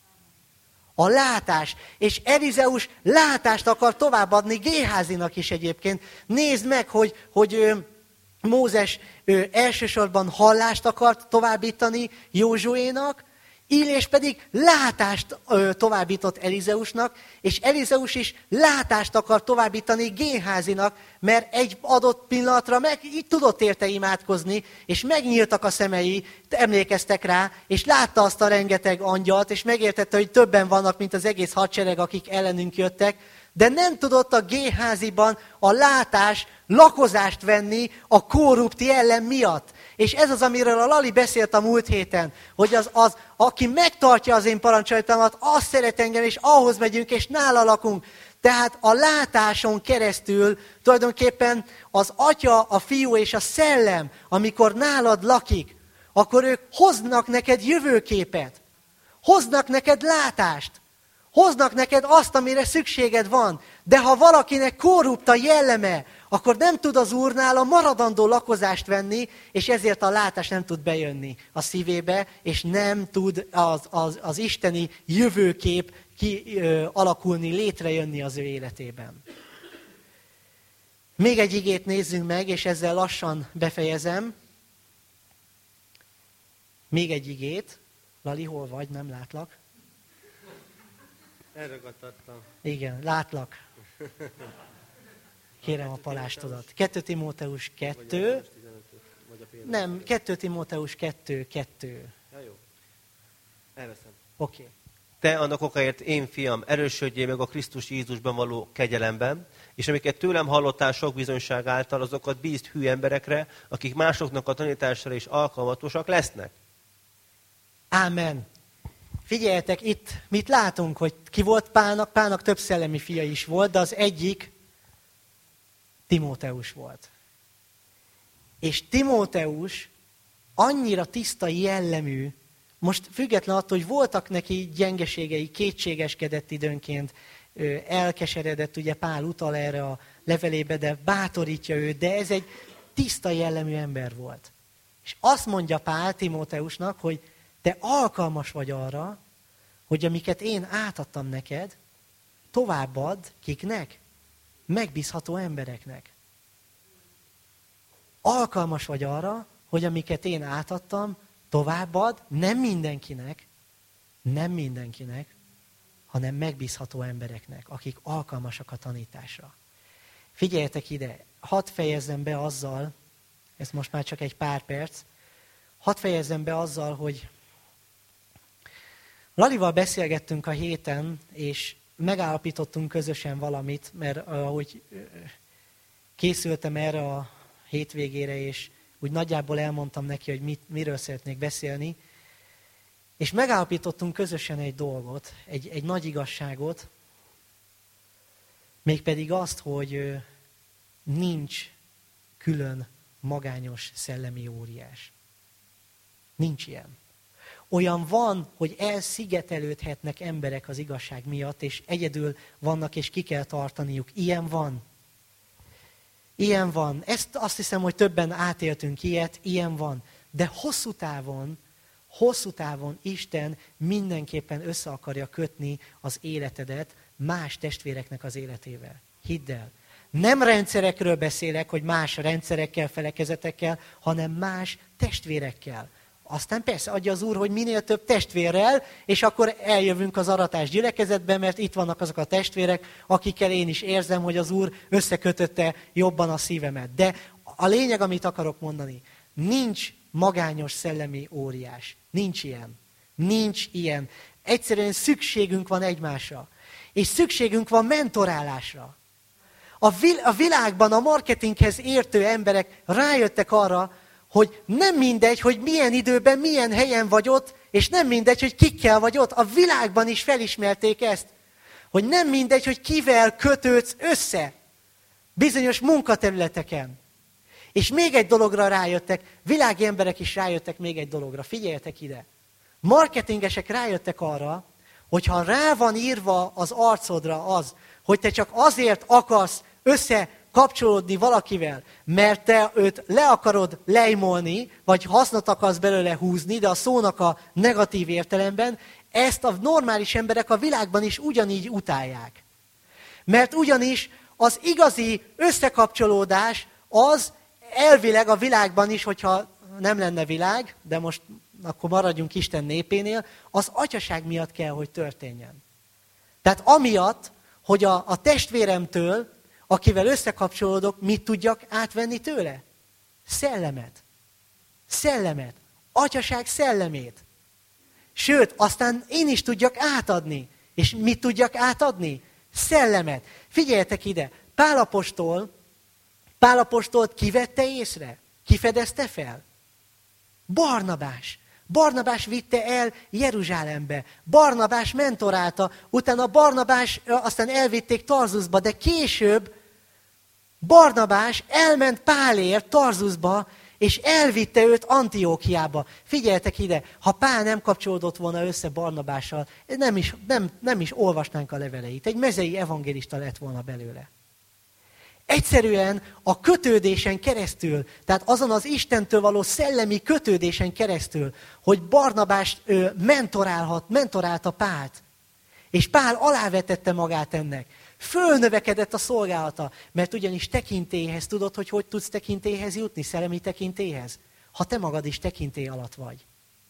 A látás. És Elizeus látást akar továbbadni Géházinak is egyébként. Nézd meg, hogy Mózes elsősorban hallást akart továbbítani Józsuénak, Illés pedig látást továbbított Elizeusnak, és Elizeus is látást akar továbbítani Géházinak, mert egy adott pillanatra így tudott érte imádkozni, és megnyíltak a szemei, emlékeztek rá, és látta azt a rengeteg angyalt, és megértette, hogy többen vannak, mint az egész hadsereg, akik ellenünk jöttek, de nem tudott a Géháziban a látás lakozást venni a korrupt jellem miatt. És ez az, amiről a Lali beszélt a múlt héten, hogy aki megtartja az én parancsolatomat, az szeret engem, és ahhoz megyünk, és nála lakunk. Tehát a látáson keresztül tulajdonképpen az Atya, a Fiú és a Szellem, amikor nálad lakik, akkor ők hoznak neked jövőképet, hoznak neked látást, hoznak neked azt, amire szükséged van. De ha valakinek korrupt a jelleme, akkor nem tud az Úrnál a maradandó lakozást venni, és ezért a látás nem tud bejönni a szívébe, és nem tud az isteni jövőkép alakulni, létrejönni az ő életében. Még egy igét nézzünk meg, és ezzel lassan befejezem. Még egy igét. Lali, hol vagy? Nem látlak. Elragadtattam. Igen, látlak. Kérem a palástodat. 2 Timóteus 2. Nem, 2 Timóteus 2. Ja, jó. Elveszem. Oké. Te annak okáért, én fiam, erősödjél meg a Krisztus Jézusban való kegyelemben, és amiket tőlem hallottál sok bizonyság által, azokat bízd hű emberekre, akik másoknak a tanításra is alkalmatosak lesznek. Ámen. Figyeljetek, itt mit látunk, hogy ki volt Pálnak? Pálnak több szellemi fia is volt, de az egyik Timóteus volt. És Timóteus annyira tiszta jellemű, most független attól, hogy voltak neki gyengeségei, kétségeskedett időnként, elkeseredett, ugye Pál utal erre a levelébe, de bátorítja őt, de ez egy tiszta jellemű ember volt. És azt mondja Pál Timóteusnak, hogy te alkalmas vagy arra, hogy amiket én átadtam neked, továbbadd kiknek? Megbízható embereknek. Alkalmas vagy arra, hogy amiket én átadtam, továbbad nem mindenkinek, hanem megbízható embereknek, akik alkalmasak a tanításra. Figyeljetek ide, hadd fejezzem be azzal, ez most már csak egy pár perc, hadd fejezzem be azzal, hogy Lalival beszélgettünk a héten, és megállapítottunk közösen valamit, mert ahogy készültem erre a hétvégére, és úgy nagyjából elmondtam neki, hogy miről szeretnék beszélni, és megállapítottunk közösen egy dolgot, egy nagy igazságot, mégpedig azt, hogy nincs külön magányos szellemi óriás. Nincs ilyen. Olyan van, hogy elszigetelődhetnek emberek az igazság miatt, és egyedül vannak, és ki kell tartaniuk. Ilyen van. Ilyen van. Ezt azt hiszem, hogy többen átéltünk ilyet, ilyen van. De hosszú távon Isten mindenképpen össze akarja kötni az életedet más testvéreknek az életével. Hidd el. Nem rendszerekről beszélek, hogy más rendszerekkel, felekezetekkel, hanem más testvérekkel. Aztán persze adja az Úr, hogy minél több testvérrel, és akkor eljövünk az aratás gyülekezetbe, mert itt vannak azok a testvérek, akikkel én is érzem, hogy az Úr összekötötte jobban a szívemet. De a lényeg, amit akarok mondani, nincs magányos szellemi óriás. Nincs ilyen. Nincs ilyen. Egyszerűen szükségünk van egymásra. És szükségünk van mentorálásra. A világban a marketinghez értő emberek rájöttek arra, hogy nem mindegy, hogy milyen időben, milyen helyen vagy ott, és nem mindegy, hogy kikkel vagy ott. A világban is felismerték ezt, hogy nem mindegy, hogy kivel kötődsz össze bizonyos munkaterületeken. És még egy dologra rájöttek, világi emberek is rájöttek még egy dologra. Figyeljetek ide! Marketingesek rájöttek arra, hogy ha rá van írva az arcodra az, hogy te csak azért akarsz összekapcsolódni valakivel, mert te őt le akarod lejmolni, vagy hasznot akarsz belőle húzni, de a szónak a negatív értelemben, ezt a normális emberek a világban is ugyanígy utálják. Mert ugyanis az igazi összekapcsolódás az elvileg a világban is, hogyha nem lenne világ, de most akkor maradjunk Isten népénél, az atyaság miatt kell, hogy történjen. Tehát amiatt, hogy a testvéremtől, akivel összekapcsolódok, mit tudjak átvenni tőle? Szellemet. Szellemet. Atyaság szellemét. Sőt, aztán én is tudjak átadni. És mit tudjak átadni? Szellemet. Figyeljetek ide, Pál apostolt kivette észre? Kifedezte fel? Barnabás. Barnabás vitte el Jeruzsálembe. Barnabás mentorálta, utána Barnabás aztán elvitték Tarzusba, de később Barnabás elment Pálért Tarzusba, és elvitte őt Antiókiába. Figyeljetek ide, ha Pál nem kapcsolódott volna össze Barnabással, nem is olvasnánk a leveleit. Egy mezei evangélista lett volna belőle. Egyszerűen a kötődésen keresztül, tehát azon az Istentől való szellemi kötődésen keresztül, hogy Barnabás mentorálta Pált, és Pál alávetette magát ennek. Fölnövekedett a szolgálata, mert ugyanis tekintélyhez tudod, hogy tudsz tekintélyhez jutni, szellemi tekintélyhez? Ha te magad is tekintély alatt vagy.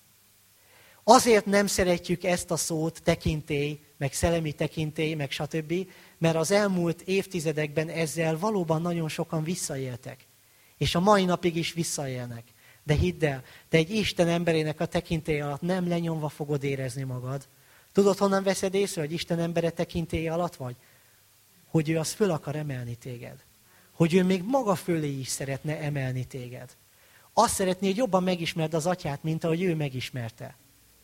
Azért nem szeretjük ezt a szót, tekintély, meg szellemi tekintély, meg stb., mert az elmúlt évtizedekben ezzel valóban nagyon sokan visszaéltek. És a mai napig is visszaélnek. De hidd el, te egy Isten emberének a tekintély alatt nem lenyomva fogod érezni magad. Tudod, honnan veszed észre, hogy Isten embere tekintély alatt vagy? Hogy ő az föl akar emelni téged. Hogy ő még maga fölé is szeretne emelni téged. Azt szeretné, hogy jobban megismerd az atyát, mint ahogy ő megismerte.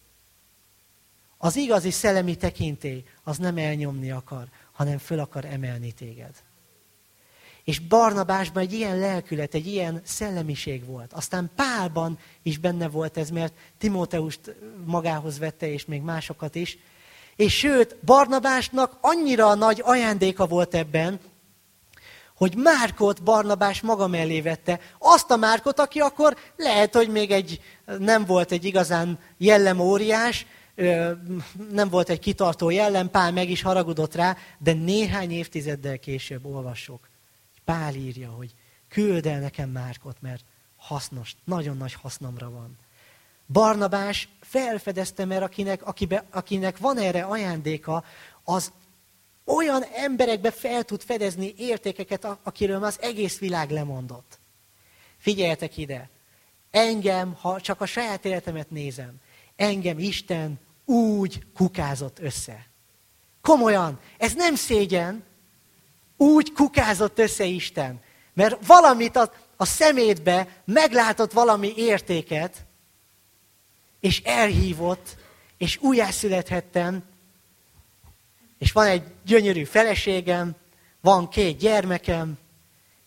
Az igazi szellemi tekintély az nem elnyomni akar, hanem föl akar emelni téged. És Barnabásban egy ilyen lelkület, egy ilyen szellemiség volt. Aztán Pálban is benne volt ez, mert Timóteust magához vette, és még másokat is. És sőt, Barnabásnak annyira nagy ajándéka volt ebben, hogy Márkot Barnabás maga mellé vette. Azt a Márkot, aki akkor lehet, hogy még nem volt egy igazán jellemóriás, nem volt egy kitartó jellem, Pál meg is haragudott rá, de néhány évtizeddel később olvassuk. Pál írja, hogy küld el nekem Márkot, mert hasznos, nagyon nagy hasznomra van. Barnabás felfedezte, mert akinek van erre ajándéka, az olyan emberekbe fel tud fedezni értékeket, akiről már az egész világ lemondott. Figyeljetek ide! Engem, ha csak a saját életemet nézem, engem Isten úgy kukázott össze. Komolyan, ez nem szégyen, úgy kukázott össze Isten. Mert valamit a szemétbe meglátott valami értéket, és elhívott, és újjászülethettem, és van egy gyönyörű feleségem, van 2 gyermekem,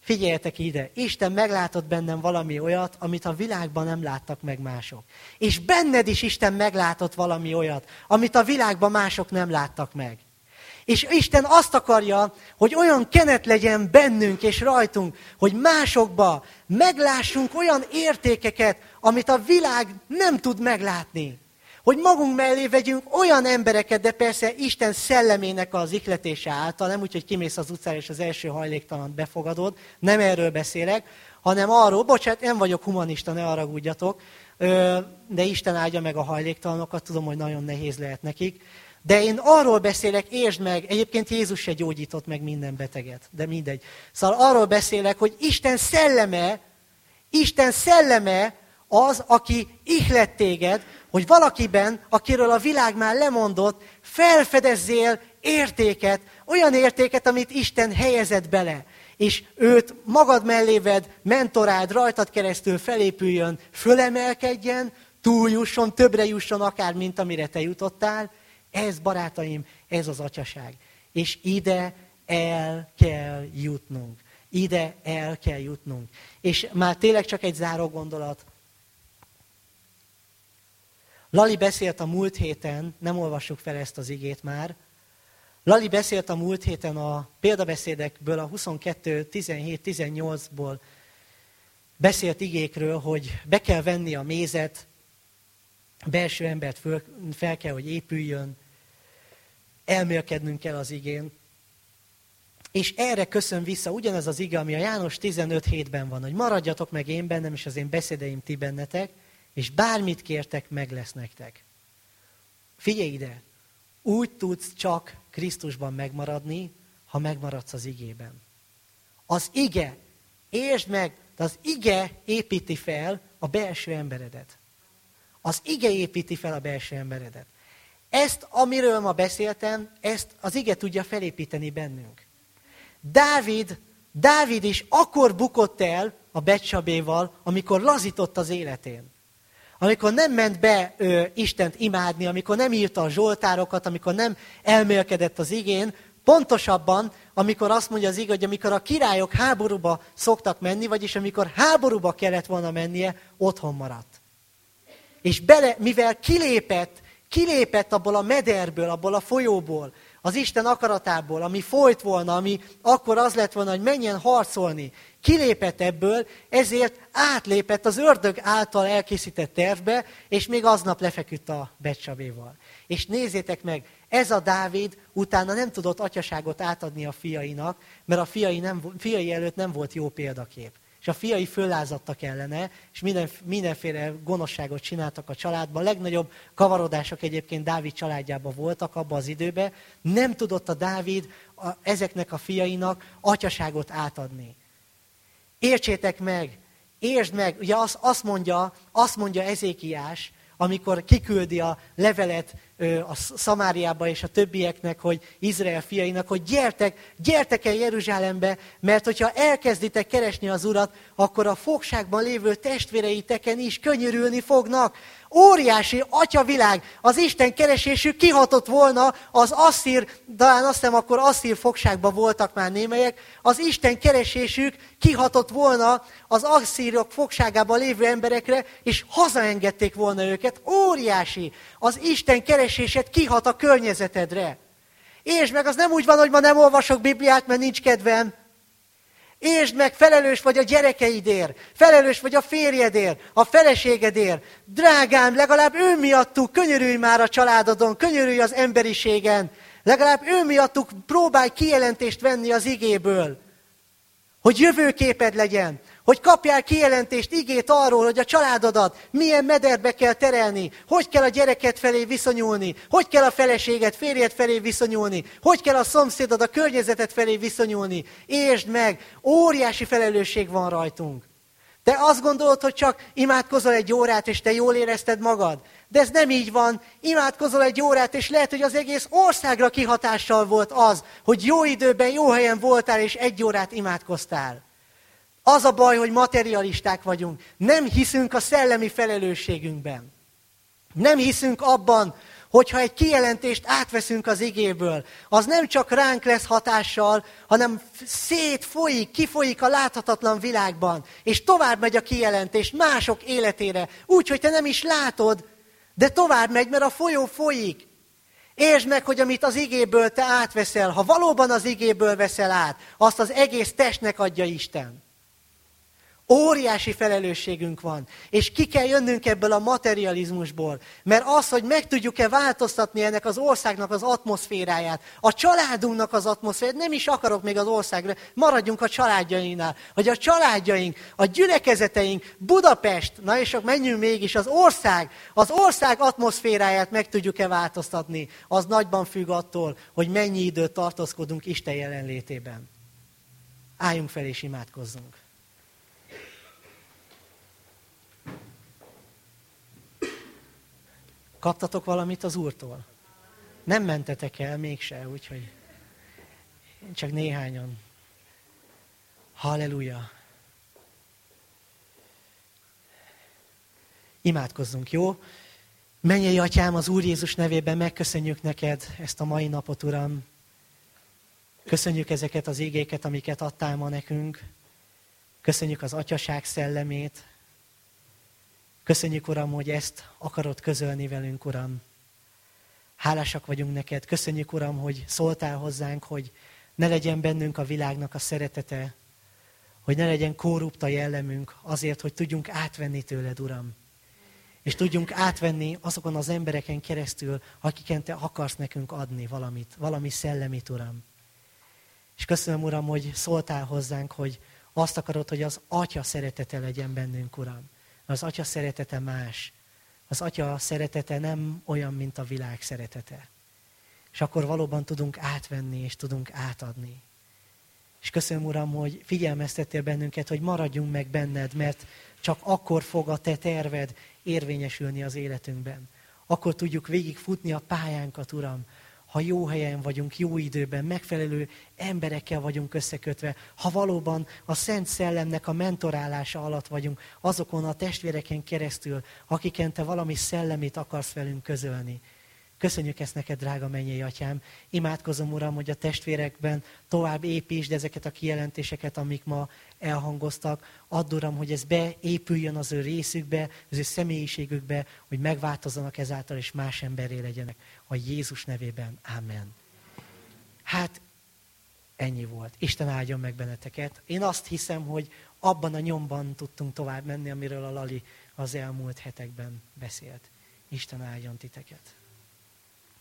Figyeljetek ide, Isten meglátott bennem valami olyat, amit a világban nem láttak meg mások. És benned is Isten meglátott valami olyat, amit a világban mások nem láttak meg. És Isten azt akarja, hogy olyan kenet legyen bennünk és rajtunk, hogy másokba meglássunk olyan értékeket, amit a világ nem tud meglátni. Hogy magunk mellé vegyünk olyan embereket, de persze Isten szellemének az ihletése által, nem úgy, hogy kimész az utcára és az első hajléktalant befogadod, nem erről beszélek, hanem arról, bocsánat, nem vagyok humanista, ne haragudjatok, de Isten áldja meg a hajléktalanokat, tudom, hogy nagyon nehéz lehet nekik, de én arról beszélek, értsd meg, egyébként Jézus se gyógyított meg minden beteget, de mindegy. Szóval arról beszélek, hogy Isten szelleme az, aki ihlet téged, hogy valakiben, akiről a világ már lemondott, felfedezzél értéket, olyan értéket, amit Isten helyezett bele. És őt magad mellé vedd, mentoráld, rajtad keresztül felépüljön, fölemelkedjen, túljusson, többre jusson akár, mint amire te jutottál. Ez, barátaim, ez az atyaság. És ide el kell jutnunk. Ide el kell jutnunk. És már tényleg csak egy záró gondolat. Lali beszélt a múlt héten, nem olvassuk fel ezt az igét már, Lali beszélt a múlt héten a példabeszédekből, a 22, 17, 18-ból beszélt igékről, hogy be kell venni a mézet, a belső embert fel kell, hogy épüljön, elmélkednünk kell az igén. És erre köszön vissza ugyanez az ige, ami a János 15:7-ben van, hogy maradjatok meg én bennem, és az én beszédeim ti bennetek, és bármit kértek, meg lesz nektek. Figyelj ide! Úgy tudsz csak Krisztusban megmaradni, ha megmaradsz az igében. Az ige, értsd meg, de az ige építi fel a belső emberedet. Az ige építi fel a belső emberedet. Ezt, amiről ma beszéltem, ezt az ige tudja felépíteni bennünk. Dávid is akkor bukott el a Betsabéval, amikor lazított az életén. Amikor nem ment be Istent imádni, amikor nem írta a zsoltárokat, amikor nem elmélkedett az igén, pontosabban, amikor azt mondja az ige, hogy amikor a királyok háborúba szoktak menni, vagyis amikor háborúba kellett volna mennie, otthon maradt. És mivel kilépett abból a mederből, abból a folyóból, az Isten akaratából, ami folyt volna, ami akkor az lett volna, hogy menjen harcolni, kilépett ebből, ezért átlépett az ördög által elkészített tervbe, és még aznap lefeküdt a Betsabéval. És nézzétek meg, ez a Dávid utána nem tudott atyaságot átadni a fiainak, mert a fiai előtt nem volt jó példakép. És a fiai föllázadtak ellene, és mindenféle gonoszságot csináltak a családban. A legnagyobb kavarodások egyébként Dávid családjában voltak abban az időben. Nem tudott a Dávid ezeknek a fiainak atyaságot átadni. Értsétek meg, értsd meg, ugye azt mondja Ezékiás, amikor kiküldi a levelet a Szamáriába és a többieknek, hogy Izrael fiainak, hogy gyertek el Jeruzsálembe, mert hogyha elkezditek keresni az Urat, akkor a fogságban lévő testvéreiteken is könyörülni fognak. Óriási atyavilág, az Isten keresésük kihatott volna az asszír, talán azt hiszem akkor asszír fogságban voltak már némelyek, az Isten keresésük kihatott volna az asszírok fogságában lévő emberekre, és hazaengedték volna őket. Óriási, az Isten keresésed kihat a környezetedre. Értsd meg, az nem úgy van, hogy ma nem olvasok Bibliát, mert nincs kedvem. Értsd meg, felelős vagy a gyerekeidért, felelős vagy a férjedért, a feleségedért. Drágám, legalább ő miattuk könyörülj már a családodon, könyörülj az emberiségen. Legalább ő miattuk próbálj kijelentést venni az igéből, hogy jövőképed legyen, hogy kapjál kijelentést, igét arról, hogy a családodat milyen mederbe kell terelni, hogy kell a gyereket felé viszonyulni, hogy kell a feleséget, férjed felé viszonyulni, hogy kell a szomszédod, a környezetet felé viszonyulni. Értsd meg, óriási felelősség van rajtunk. Te azt gondolod, hogy csak imádkozol egy órát, és te jól érezted magad. De ez nem így van. Imádkozol egy órát, és lehet, hogy az egész országra kihatással volt az, hogy jó időben, jó helyen voltál, és 1 órát imádkoztál. Az a baj, hogy materialisták vagyunk. Nem hiszünk a szellemi felelősségünkben. Nem hiszünk abban, hogyha egy kijelentést átveszünk az igéből, az nem csak ránk lesz hatással, hanem kifolyik a láthatatlan világban, és tovább megy a kijelentés mások életére, úgy, hogy te nem is látod, de tovább megy, mert a folyó folyik. Értsd meg, hogy amit az igéből te átveszel, ha valóban az igéből veszel át, azt az egész testnek adja Isten. Óriási felelősségünk van, és ki kell jönnünk ebből a materializmusból, mert az, hogy meg tudjuk-e változtatni ennek az országnak az atmoszféráját, a családunknak az atmoszféráját, nem is akarok még az országra, maradjunk a családjainknál, hogy a családjaink, a gyülekezeteink, Budapest, na és menjünk mégis, az ország atmoszféráját meg tudjuk-e változtatni, az nagyban függ attól, hogy mennyi időt tartózkodunk Isten jelenlétében. Álljunk fel és imádkozzunk. Kaptatok valamit az Úrtól? Nem mentetek el mégse, úgyhogy csak néhányan. Halleluja! Imádkozzunk, jó? Mennyei Atyám, az Úr Jézus nevében megköszönjük neked ezt a mai napot, Uram. Köszönjük ezeket az igéket, amiket adtál ma nekünk. Köszönjük az Atyaság szellemét. Köszönjük, Uram, hogy ezt akarod közölni velünk, Uram. Hálásak vagyunk neked. Köszönjük, Uram, hogy szóltál hozzánk, hogy ne legyen bennünk a világnak a szeretete, hogy ne legyen korrupt a jellemünk azért, hogy tudjunk átvenni tőled, Uram. És tudjunk átvenni azokon az embereken keresztül, akiken te akarsz nekünk adni valamit, valami szellemit, Uram. És köszönöm, Uram, hogy szóltál hozzánk, hogy azt akarod, hogy az Atya szeretete legyen bennünk, Uram. Az Atya szeretete más. Az Atya szeretete nem olyan, mint a világ szeretete. És akkor valóban tudunk átvenni, és tudunk átadni. És köszönöm, Uram, hogy figyelmeztettél bennünket, hogy maradjunk meg benned, mert csak akkor fog a te terved érvényesülni az életünkben. Akkor tudjuk végigfutni a pályánkat, Uram, ha jó helyen vagyunk, jó időben, megfelelő emberekkel vagyunk összekötve, ha valóban a Szent Szellemnek a mentorálása alatt vagyunk, azokon a testvéreken keresztül, akiken te valami szellemét akarsz velünk közölni. Köszönjük ezt neked, drága mennyei Atyám. Imádkozom, Uram, hogy a testvérekben tovább építsd ezeket a kijelentéseket, amik ma elhangoztak. Add, Uram, hogy ez beépüljön az ő részükbe, az ő személyiségükbe, hogy megváltozzanak ezáltal, és más emberré legyenek. A Jézus nevében. Amen. Hát, ennyi volt. Isten áldjon meg benneteket. Én azt hiszem, hogy abban a nyomban tudtunk tovább menni, amiről a Lali az elmúlt hetekben beszélt. Isten áldjon titeket.